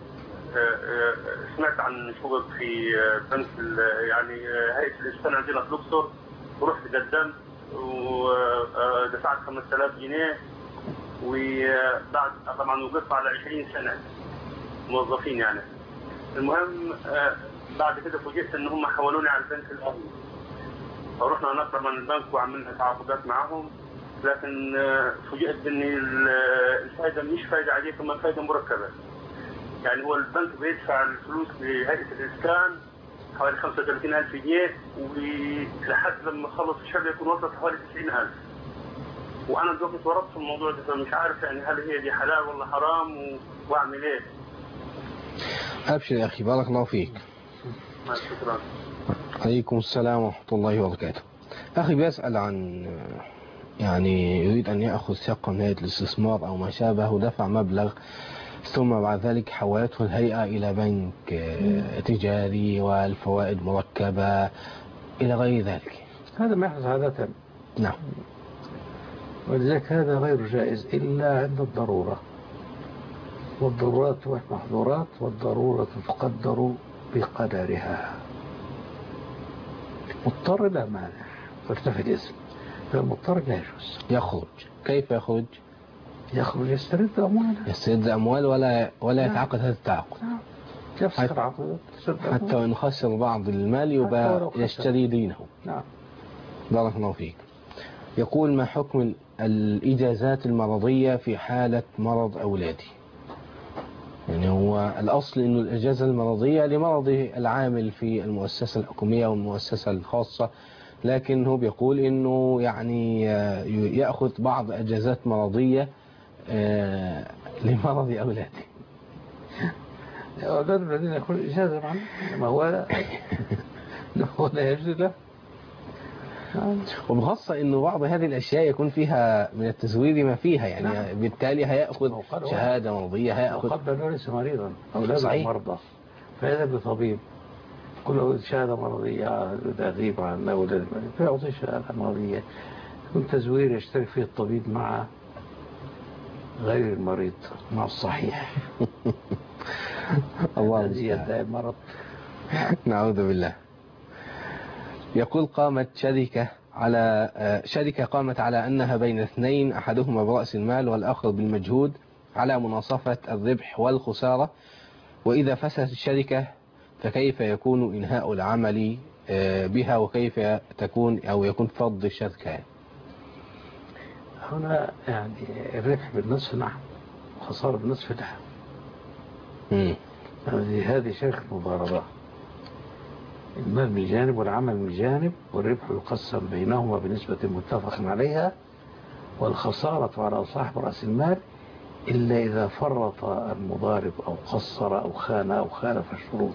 سمعت عن شغل في بنك يعني هيئة الإسكان عندنا في الأقصر، ورحت قدمت ودفعت خمسة آلاف جنيه، وبعد طبعا وقفت على عشرين سنة موظفين يعني. المهم بعد كده فوجئت ان هم حولوني على البنك الاهلي، فرحنا نطلب من البنك وعملنا تعاقدات معهم، لكن فوجئت ان الفائده مش فائده عاديه، كمان فائده مركبه. يعني هو البنك بيدفع الفلوس لهيئه الاسكان حوالي خمسة وثلاثين ألف جنيه، ولحد لما خلص الشهر يكون وصلت حوالي تسعين ألف. وانا دلوقتي اتورطت في الموضوع ده، فمش عارف يعني هل هي دي حلال ولا حرام و... واعمل ايه؟ ابشر يا اخي، بارك الله فيك. شكرا. عليكم السلام ورحمه الله وبركاته. اخي بيسال عن يعني يريد ان ياخذ شقه من هيئه الاستثمار او ما شابه، ودفع مبلغ ثم بعد ذلك حولته الهيئه الى بنك تجاري والفوائد مركبه الى غير ذلك. هذا ما يحدث عاده. نعم. ولذلك هذا غير جائز إلا عند الضرورة، والضرورات محظورات، والضرورة تقدر بقدرها. مضطر لا مانع وارتفع الاسم، فالمضطر لا يجوز. يخرج. كيف يخرج؟ يخرج يسترد أمواله، يسترد أموال ولا ولا نعم. يتعاقد هذا التعاقد. نعم. يفسخ العقد حتى وإن خسر بعض المال يبقى يشتري دينه. نعم. بارك الله فيك. يقول: ما حكم الإجازات المرضية في حالة مرض أولادي؟ يعني هو الأصل إنه الإجازة المرضية لمرض العامل في المؤسسة الحكومية والمؤسسة الخاصة، لكن هو بيقول إنه يعني يأخذ بعض أجازات مرضية لمرض أولاده. أولاد الذين يكون إجازة معنا ما هو هو لا يجوز له. وبخاصة إنه بعض هذه الأشياء يكون فيها من التزوير ما فيها، يعني نعم. بالتالي هيأخذ شهادة مرضية، هيأخذ قد لا ليس مريضا أولاده مرضى فإذا بطبيب كل شهادة مرضية تغيب عن أولاد المريض فيعطي شهادة مرضية. يكون تزوير يشترك فيه الطبيب مع غير المريض مع الصحيح. الله يدعي المرض. نعوذ بالله. يقول قامت شركة على شركة قامت على أنها بين اثنين، أحدهما برأس المال والآخر بالمجهود، على مناصفة الربح والخسارة، وإذا فسدت الشركة فكيف يكون إنهاء العمل بها وكيف تكون أو يكون فض الشركة؟ هنا يعني الربح بالنصف نعم، خسارة بالنصف نعم. يعني هذه شركة مضاربة، المال من جانب والعمل من جانب، والربح يقسم بينهما بنسبة متفق عليها، والخسارة على صاحب رأس المال إلا إذا فرط المضارب أو قصر أو خان أو خالف الشروط.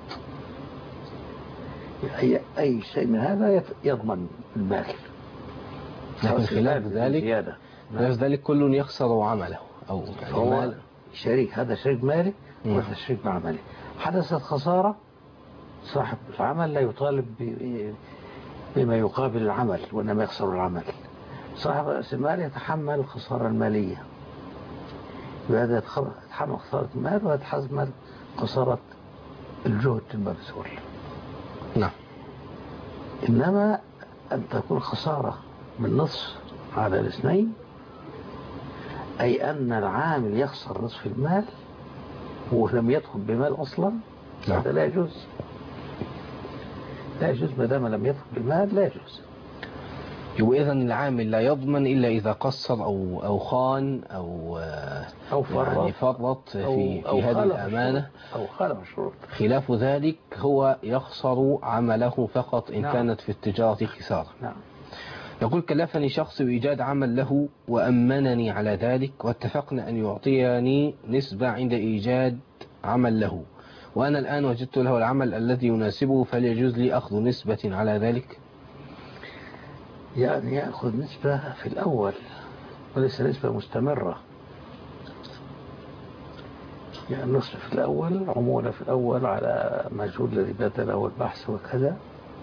أي, أي شيء من هذا يضمن المال. لكن خلاف ذلك خلاف ذلك كل يخسر عمله أو هو شريك، هذا شريك مالي وهذا شريك معملي. حدثت خسارة، صاحب العمل لا يطالب بما يقابل العمل وإنما يخسر العمل. صاحب رأس المال يتحمل الخسارة المالية، وهذا يتحمل خسارة المال ويتحمل خسارة الجهد المبذول. نعم. إنما أن تكون خسارة من نصف على الاثنين، أي أن العامل يخسر نصف المال ولم يدخل بمال أصلا، هذا لا يجوز. لا يجوز ما دام لم يدخل بمال، لا يجوز. وإذن العامل لا يضمن إلا إذا قصر أو أو خان أو أو فرط يعني فرط في أو في أو هذه الأمانة أو خالف الشروط. خلاف ذلك هو يخسر عمله فقط إن نعم. كانت في التجارة خسارة. نعم. يقول كلفني شخص بإيجاد عمل له وأمنني على ذلك، واتفقنا أن يعطيني نسبة عند إيجاد عمل له، وأنا الآن وجدت له العمل الذي يناسبه، فهل يجوز لي أخذ نسبة على ذلك؟ يعني يأخذ نسبة في الأول وليس نسبة مستمرة. يعني النصف في الأول، عمولة في الأول على مجهود الذي بذله البحث وكذا،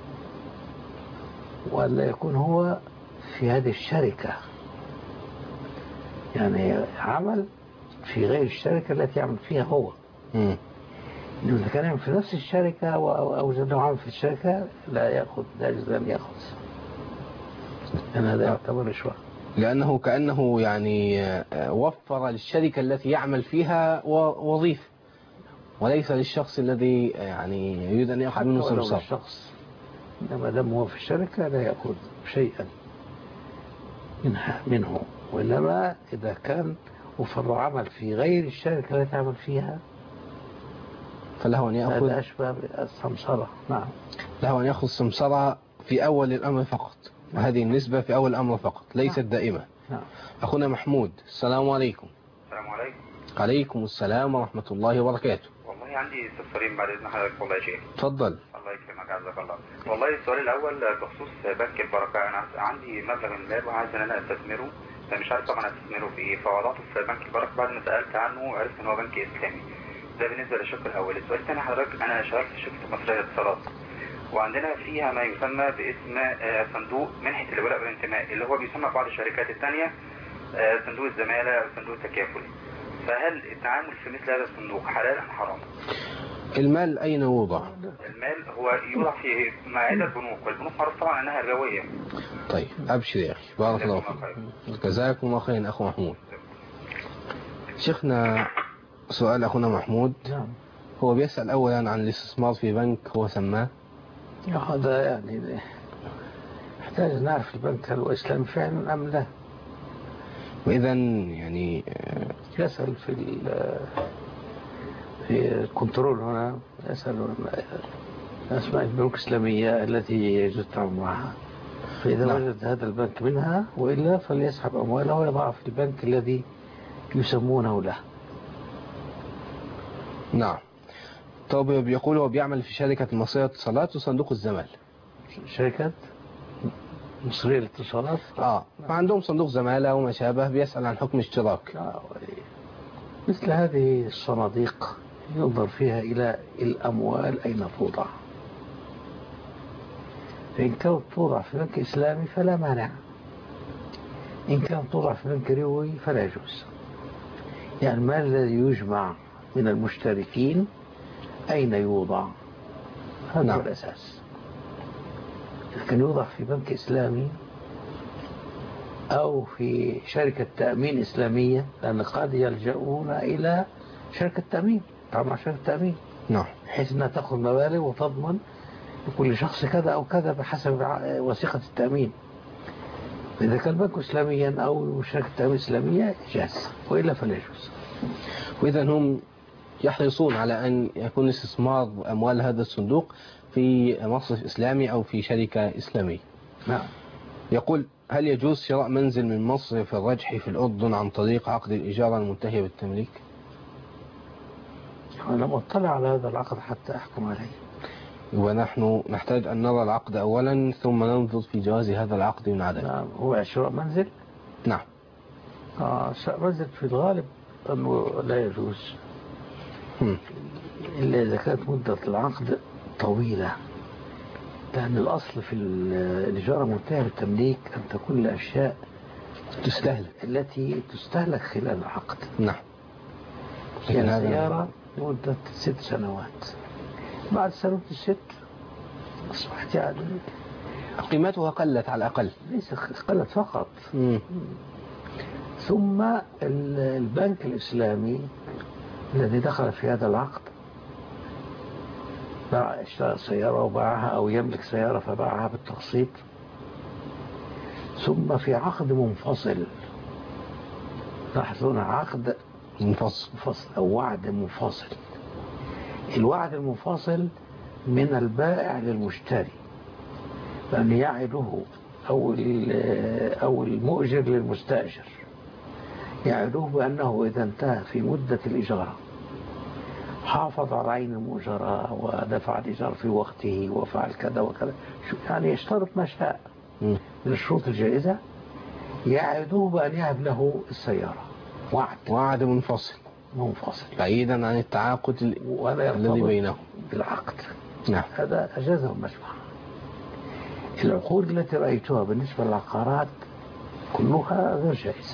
ولا يكون هو في هذه الشركة، يعني عمل في غير الشركة التي يعمل فيها هو. م. إذا كان يعمل في نفس الشركة أوجد له عمل في الشركة لا يأخذ، لا يجوز أن يأخذ، لأن هذا يعتبر رشوة، لأنه كأنه يعني وفر للشركة التي يعمل فيها وظيفة وليس للشخص الذي يعني يريد أن يأخذ منه سمسار. الشخص إنما دام هو في الشركة لا يأخذ شيئا منها منه، وإنما إذا كان وفر عمل في غير الشركة التي يعمل فيها فله أن يأخذ، هذا أشبه بالسمسرة. نعم، له أن يأخذ سمسرة في أول الأمر فقط، وهذه النسبة في أول الأمر فقط ليست دائمة. نعم. أخونا محمود، السلام عليكم. السلام عليكم. عليكم السلام ورحمة الله وبركاته. والله عندي استفسارين بعد إذن حضرتك والله يا شيخ. تفضل. الله يكرمك عزك الله. والله السؤال الأول بخصوص بنك البركة، أنا عندي مبلغ من المال وعايز إن أنا أستثمره، فمش عارف طبعا أستثمره في إيه، فوضعته في بنك البركة. بعد ما سألت عنه عرفت إن هو بنك إسلامي. ده بالنسبة للشق الأول. السؤال الثاني حضرتك، أنا شغال في شركة مصرية للاتصالات، وعندنا فيها ما يسمى باسم صندوق منحة الولاء والانتماء، اللي هو بيسمى في بعض الشركات الثانية صندوق الزمالة أو صندوق التكافل. فهل التعامل في مثل هذا الصندوق حلال أم حرام؟ المال أين يوضع؟ المال هو يوضع في عدة بنوك، والبنوك معروف طبعا أنها ربوية. طيب أبشر يا أخي، بارك الله فيك، جزاكم الله خيرا أخو محمود. شيخنا سؤال أخونا محمود، هو بيسأل أولا عن الاستثمار في بنك هو سماه. هذا يعني نحتاج نعرف البنك هل هو إسلامي فعلا أم لا، وإذا يعني يسأل في في الكنترول هنا يسألون أسماء البنوك الإسلامية التي يجوز التعامل معها، فإذا نعم. وجد هذا البنك منها وإلا فليسحب أمواله ويضعها في البنك الذي يسمونه له. نعم. طب بيقول هو بيعمل في شركة مصرية اتصالات وصندوق الزمال. شركة مصرية للاتصالات؟ اه فعندهم صندوق زمالة وما شابه، بيسأل عن حكم اشتراك. آه. مثل هذه الصناديق ينظر فيها إلى الأموال أين توضع، فإن كانت توضع في بنك إسلامي فلا مانع، إن كانت توضع في بنك ربوي فلا يجوز. يعني المال الذي يجمع من المشتركين أين يوضع، هذا نعم. هو الأساس. لكن يوضع في بنك إسلامي أو في شركة تأمين إسلامية، لأن قد يلجؤون إلى شركة تأمين، طبعا شركة تأمين، نعم، بحيث أنها تأخذ مبالغ وتضمن لكل شخص كذا أو كذا بحسب وثيقة التأمين. إذا كان البنك إسلاميا أو شركة تأمين إسلامية جاز، وإلا فلا يجوز. وإذا هم يحرصون على أن يكون استثمار أموال هذا الصندوق في مصرف إسلامي أو في شركة إسلامية. نعم. يقول هل يجوز شراء منزل من مصرف الرجحي في الأردن عن طريق عقد الإجارة المنتهية بالتمليك؟ أنا لم أطلع على هذا العقد حتى أحكم عليه. ونحن نحتاج أن نرى العقد أولا ثم ننظر في جواز هذا العقد من عدم. نعم. هو شراء منزل؟ نعم. آه شراء منزل في الغالب أنه لا يجوز إلا إذا كانت مدة العقد طويلة، لأن الأصل في الإجارة منتهية بالتمليك أن تكون الأشياء تستهلك التي تستهلك خلال العقد. نعم. يعني السيارة لمدة ست سنوات، بعد سنة الست أصبحت يعني قيمتها قلت على الأقل، ليس قلت فقط. مم. ثم البنك الإسلامي الذي دخل في هذا العقد باع اشترى سيارة وباعها أو يملك سيارة فباعها بالتقسيط، ثم في عقد منفصل، لاحظون عقد منفصل منفصل أو وعد منفصل. الوعد المنفصل من البائع للمشتري، لأن يعده أو أو المؤجر للمستأجر يعده بأنه إذا انتهى في مدة الإجارة حافظ على عين المؤجرة ودفع الإيجار في وقته وفعل كذا وكذا، يعني يشترط ما شاء من الشروط الجائزة، يعده بأن يهب له السيارة. وعد وعد منفصل منفصل بعيدا عن التعاقد الذي بينهم بالعقد. نعم. هذا أجازه المجمع. العقود التي رأيتها بالنسبة للعقارات كلها غير جائزة،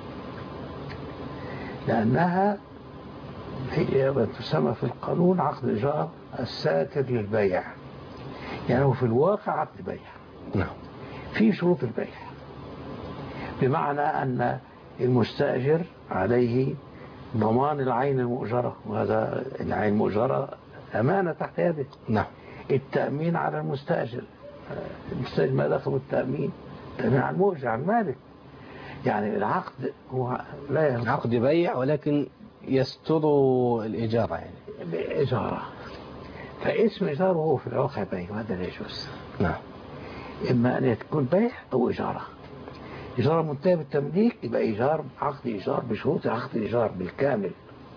لأنها هي ما تسمى في القانون عقد إيجار الساتر للبيع، يعني هو في الواقع عقد بيع. نعم. في شروط البيع، بمعنى أن المستأجر عليه ضمان العين المؤجرة، وهذا العين المؤجرة أمانة تحت يده. نعم. التأمين على المستأجر، المستأجر ما دخل التأمين، التأمين على المؤجر على المالك. يعني العقد هو لا ينفع. عقد بيع ولكن يستر الإجارة، يعني بإجارة، فاسم إجارة هو في الواقع بيع، وهذا لا يجوز. نعم. إما أن تكون بيع أو إجارة. إجارة منتهية بالتمليك يبقى إيجار، عقد إيجار بشروط عقد إيجار بالكامل،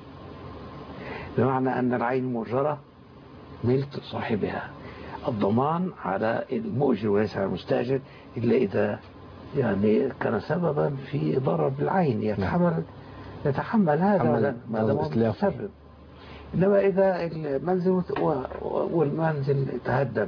بمعنى أن العين المؤجرة ملك صاحبها، الضمان على المؤجر وليس على المستأجر إلا إذا يعني كان سببا في ضرر بالعين يتحمل يتحمل هذا ما دام مسبب. إنما إذا المنزل والمنزل تهدم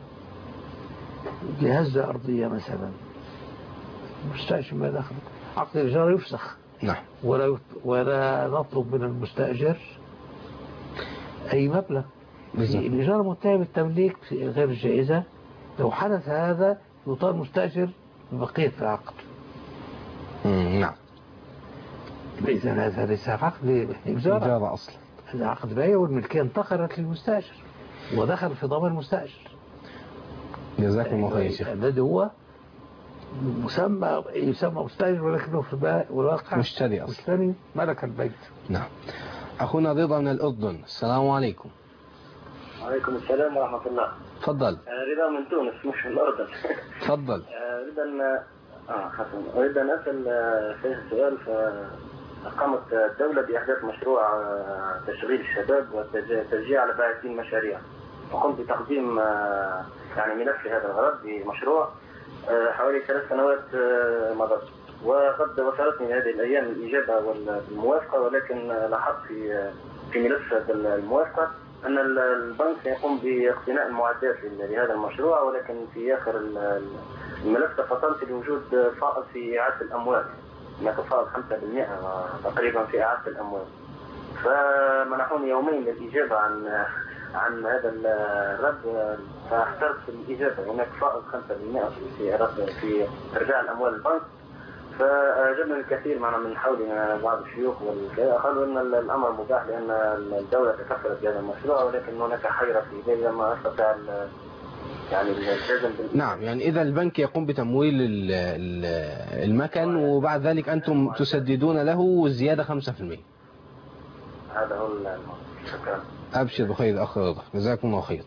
لهزة أرضية مثلا، المستأجر ما دخل، عقد الإيجار يفسخ. نعم. ولا ولا نطلب من المستأجر أي مبلغ. الإيجار منتهي بالتمليك غير جائزة، لو حدث هذا يطالب المستأجر ببقية العقد. نعم. إذا هذا ليس عقد إيجار أصلا، هذا عقد بيع، والملكية انتقلت للمستأجر ودخل في ضمان المستأجر. جزاكم الله خير يا شيخ. الذي هو مسمى يسمى مستأجر ولكنه في الواقع مشتري أصلا، مشتري ملك البيت. نعم. أخونا رضا من الأردن. السلام عليكم. وعليكم السلام ورحمة الله. تفضل. رضا من تونس مش من الأردن. تفضل. أريد أن آه حسن أريد أن أسأل فيه السؤال. فقامت الدولة بإحداث مشروع تشغيل الشباب والتشجيع على باحثين مشاريع، وقمت بتقديم يعني ملف لهذا الغرض بمشروع حوالي ثلاث سنوات مضت، وقد وصلتني هذه الأيام الإجابة والموافقة، ولكن لاحظت في في ملف الموافقة أن البنك سيقوم باقتناء المعدات لهذا المشروع، ولكن في آخر الملف تفضلت بوجود فائض في إعادة الأموال، هناك فائض خمسة بالمئة تقريبا في إعادة الأموال. فمنحوني يومين للإجابة عن عن هذا الرد، فاحترت في الإجابة. هناك فائض خمسة بالمئة في رد في إرجاع الأموال البنك. فأجبنا الكثير معنا من حولنا بعض الشيوخ والكذا، قالوا أن الأمر مباح لأن الدولة تكفلت بهذا المشروع، ولكن هناك حيرة في ذلك لما أستطيع يعني الالتزام بال... نعم، يعني إذا البنك يقوم بتمويل المكن وبعد ذلك أنتم تسددون له زيادة خمسة في المئة. هذا هو الموضوع. شكرا. أبشر بخير أخ رضا، جزاكم الله خير.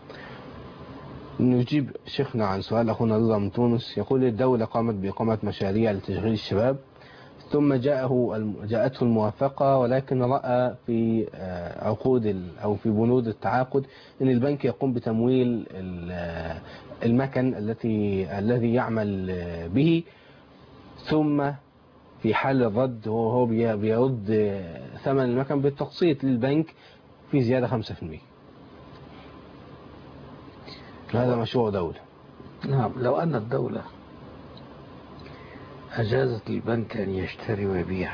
نجيب شيخنا عن سؤال أخونا رضا من تونس. يقول الدولة قامت بإقامة مشاريع لتشغيل الشباب، ثم جاءه جاءته الموافقة، ولكن رأى في عقود أو في بنود التعاقد أن البنك يقوم بتمويل المكن التي الذي يعمل به، ثم في حال الرد هو هو بيرد ثمن المكن بالتقسيط للبنك في زيادة خمسة في المئة. هذا مشروع دولة. نعم، لو أن الدولة أجازت للبنك أن يشتري ويبيع،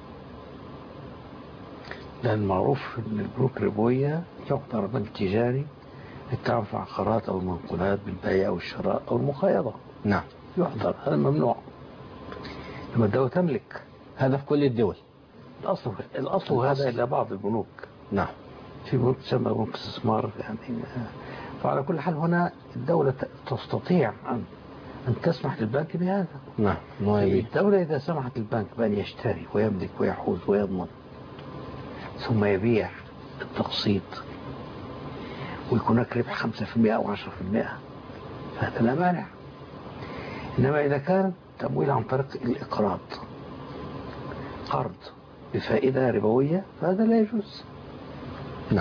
لأن معروف أن البنوك الربوية يعتبر بنك تجاري للتعامل في العقارات أو المنقولات بالبيع أو الشراء أو المخايضة. نعم، يعتبر هذا ممنوع. لما الدولة تملك، هذا في كل الدول الأصل الأصل هذا إلى بعض البنوك. نعم، في بنوك تسمى بنوك استثمار يعني. فعلى كل حال هنا الدولة تستطيع أن أن تسمح للبنك بهذا. نعم. الدولة إذا سمحت للبنك بأن يشتري ويملك ويحوز ويضمن ثم يبيع التقسيط ويكون هناك ربح خمسة في المئة أو عشرة في المئة، فهذا لا مانع. إنما إذا كان تمويل عن طريق الإقراض، قرض بفائدة ربوية، فهذا لا يجوز. نعم.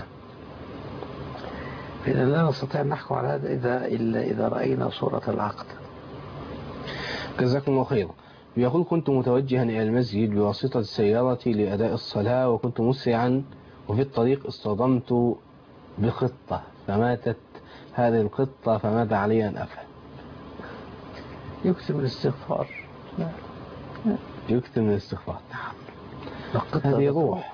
إذا لا نستطيع أن نحكم على هذا إذا إلا إذا رأينا صورة العقد. جزاكم الله خيرا. يقول كنت متوجها إلى المسجد بواسطة السيارة لأداء الصلاة، وكنت مسرعا وفي الطريق اصطدمت بقطة فماتت هذه القطة، فماذا علي أن أفعل؟ يكتب الاستغفار. يكتب الاستغفار. نعم. هذه روح.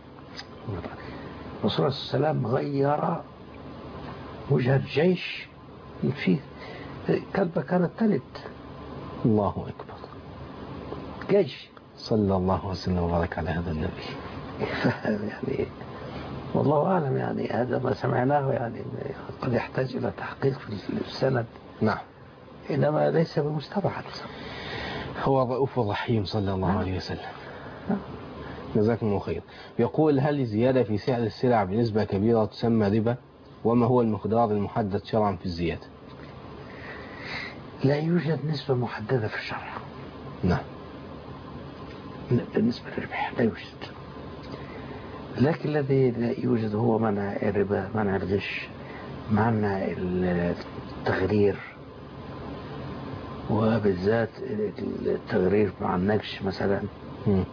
الرسول صلى الله عليه وسلم غير وجه الجيش فيه كلبة كانت تلد. الله أكبر. جيش. صلى الله وسلم وبارك على هذا النبي. يعني والله أعلم، يعني هذا ما سمعناه يعني قد يحتاج إلى تحقيق في السند. نعم. إنما ليس بمستبعد. هو الرؤوف الرحيم صلى الله عليه وسلم. جزاكم الله خير. يقول هل الزيادة في سعر السلع بنسبة كبيرة تسمى ربا؟ وما هو المقدار المحدد شرعا في الزيادة؟ لا يوجد نسبة محددة في الشرع. نعم. بالنسبة للربح لا يوجد، لكن الذي لا يوجد هو منع الربا، منع الغش، منع التغرير، وبالذات التغرير مع النقش مثلا. م.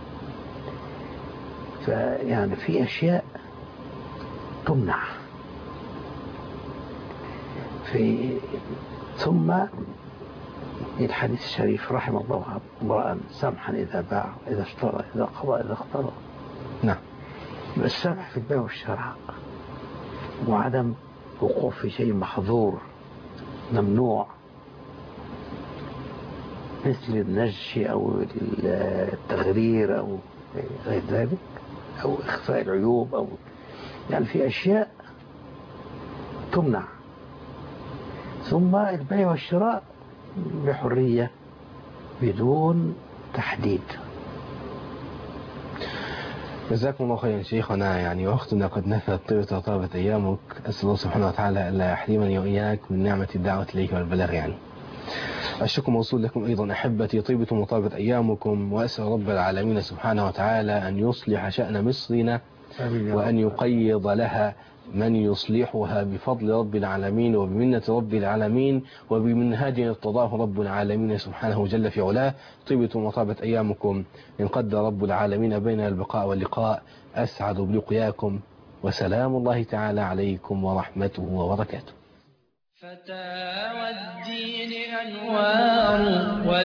فيعني في أشياء تمنع. في ثم الحديث الشريف رحم الله امرأ سمحا إذا باع إذا اشترى إذا قضى إذا اقتضى. نعم. السمح في البيع والشراء وعدم وقوع في شيء محظور ممنوع مثل النجش أو التغرير أو غير ذلك، أو إخفاء العيوب، أو يعني في أشياء تمنع. ثم البيع والشراء بحرية بدون تحديد. جزاكم الله خيرا شيخنا. يعني وقتنا قد نفذ، طيبة وطابت أيامك. أسأل الله سبحانه وتعالى ألا يحرمني وإياك من نعمة الدعوة إليه والبلاغ يعني. الشكر موصول لكم أيضا أحبتي، طيبة وطابت أيامكم، وأسأل رب العالمين سبحانه وتعالى أن يصلح شأن مصرنا وأن يقيض لها من يصلحها بفضل رب العالمين وبمنة رب العالمين وبمنهاج ارتضاه رب العالمين سبحانه جل في علاه. طيبة وطابت أيامكم. إن قدر رب العالمين بين البقاء واللقاء أسعد بلقياكم، وسلام الله تعالى عليكم ورحمته وبركاته. فتاوى الدين أنوار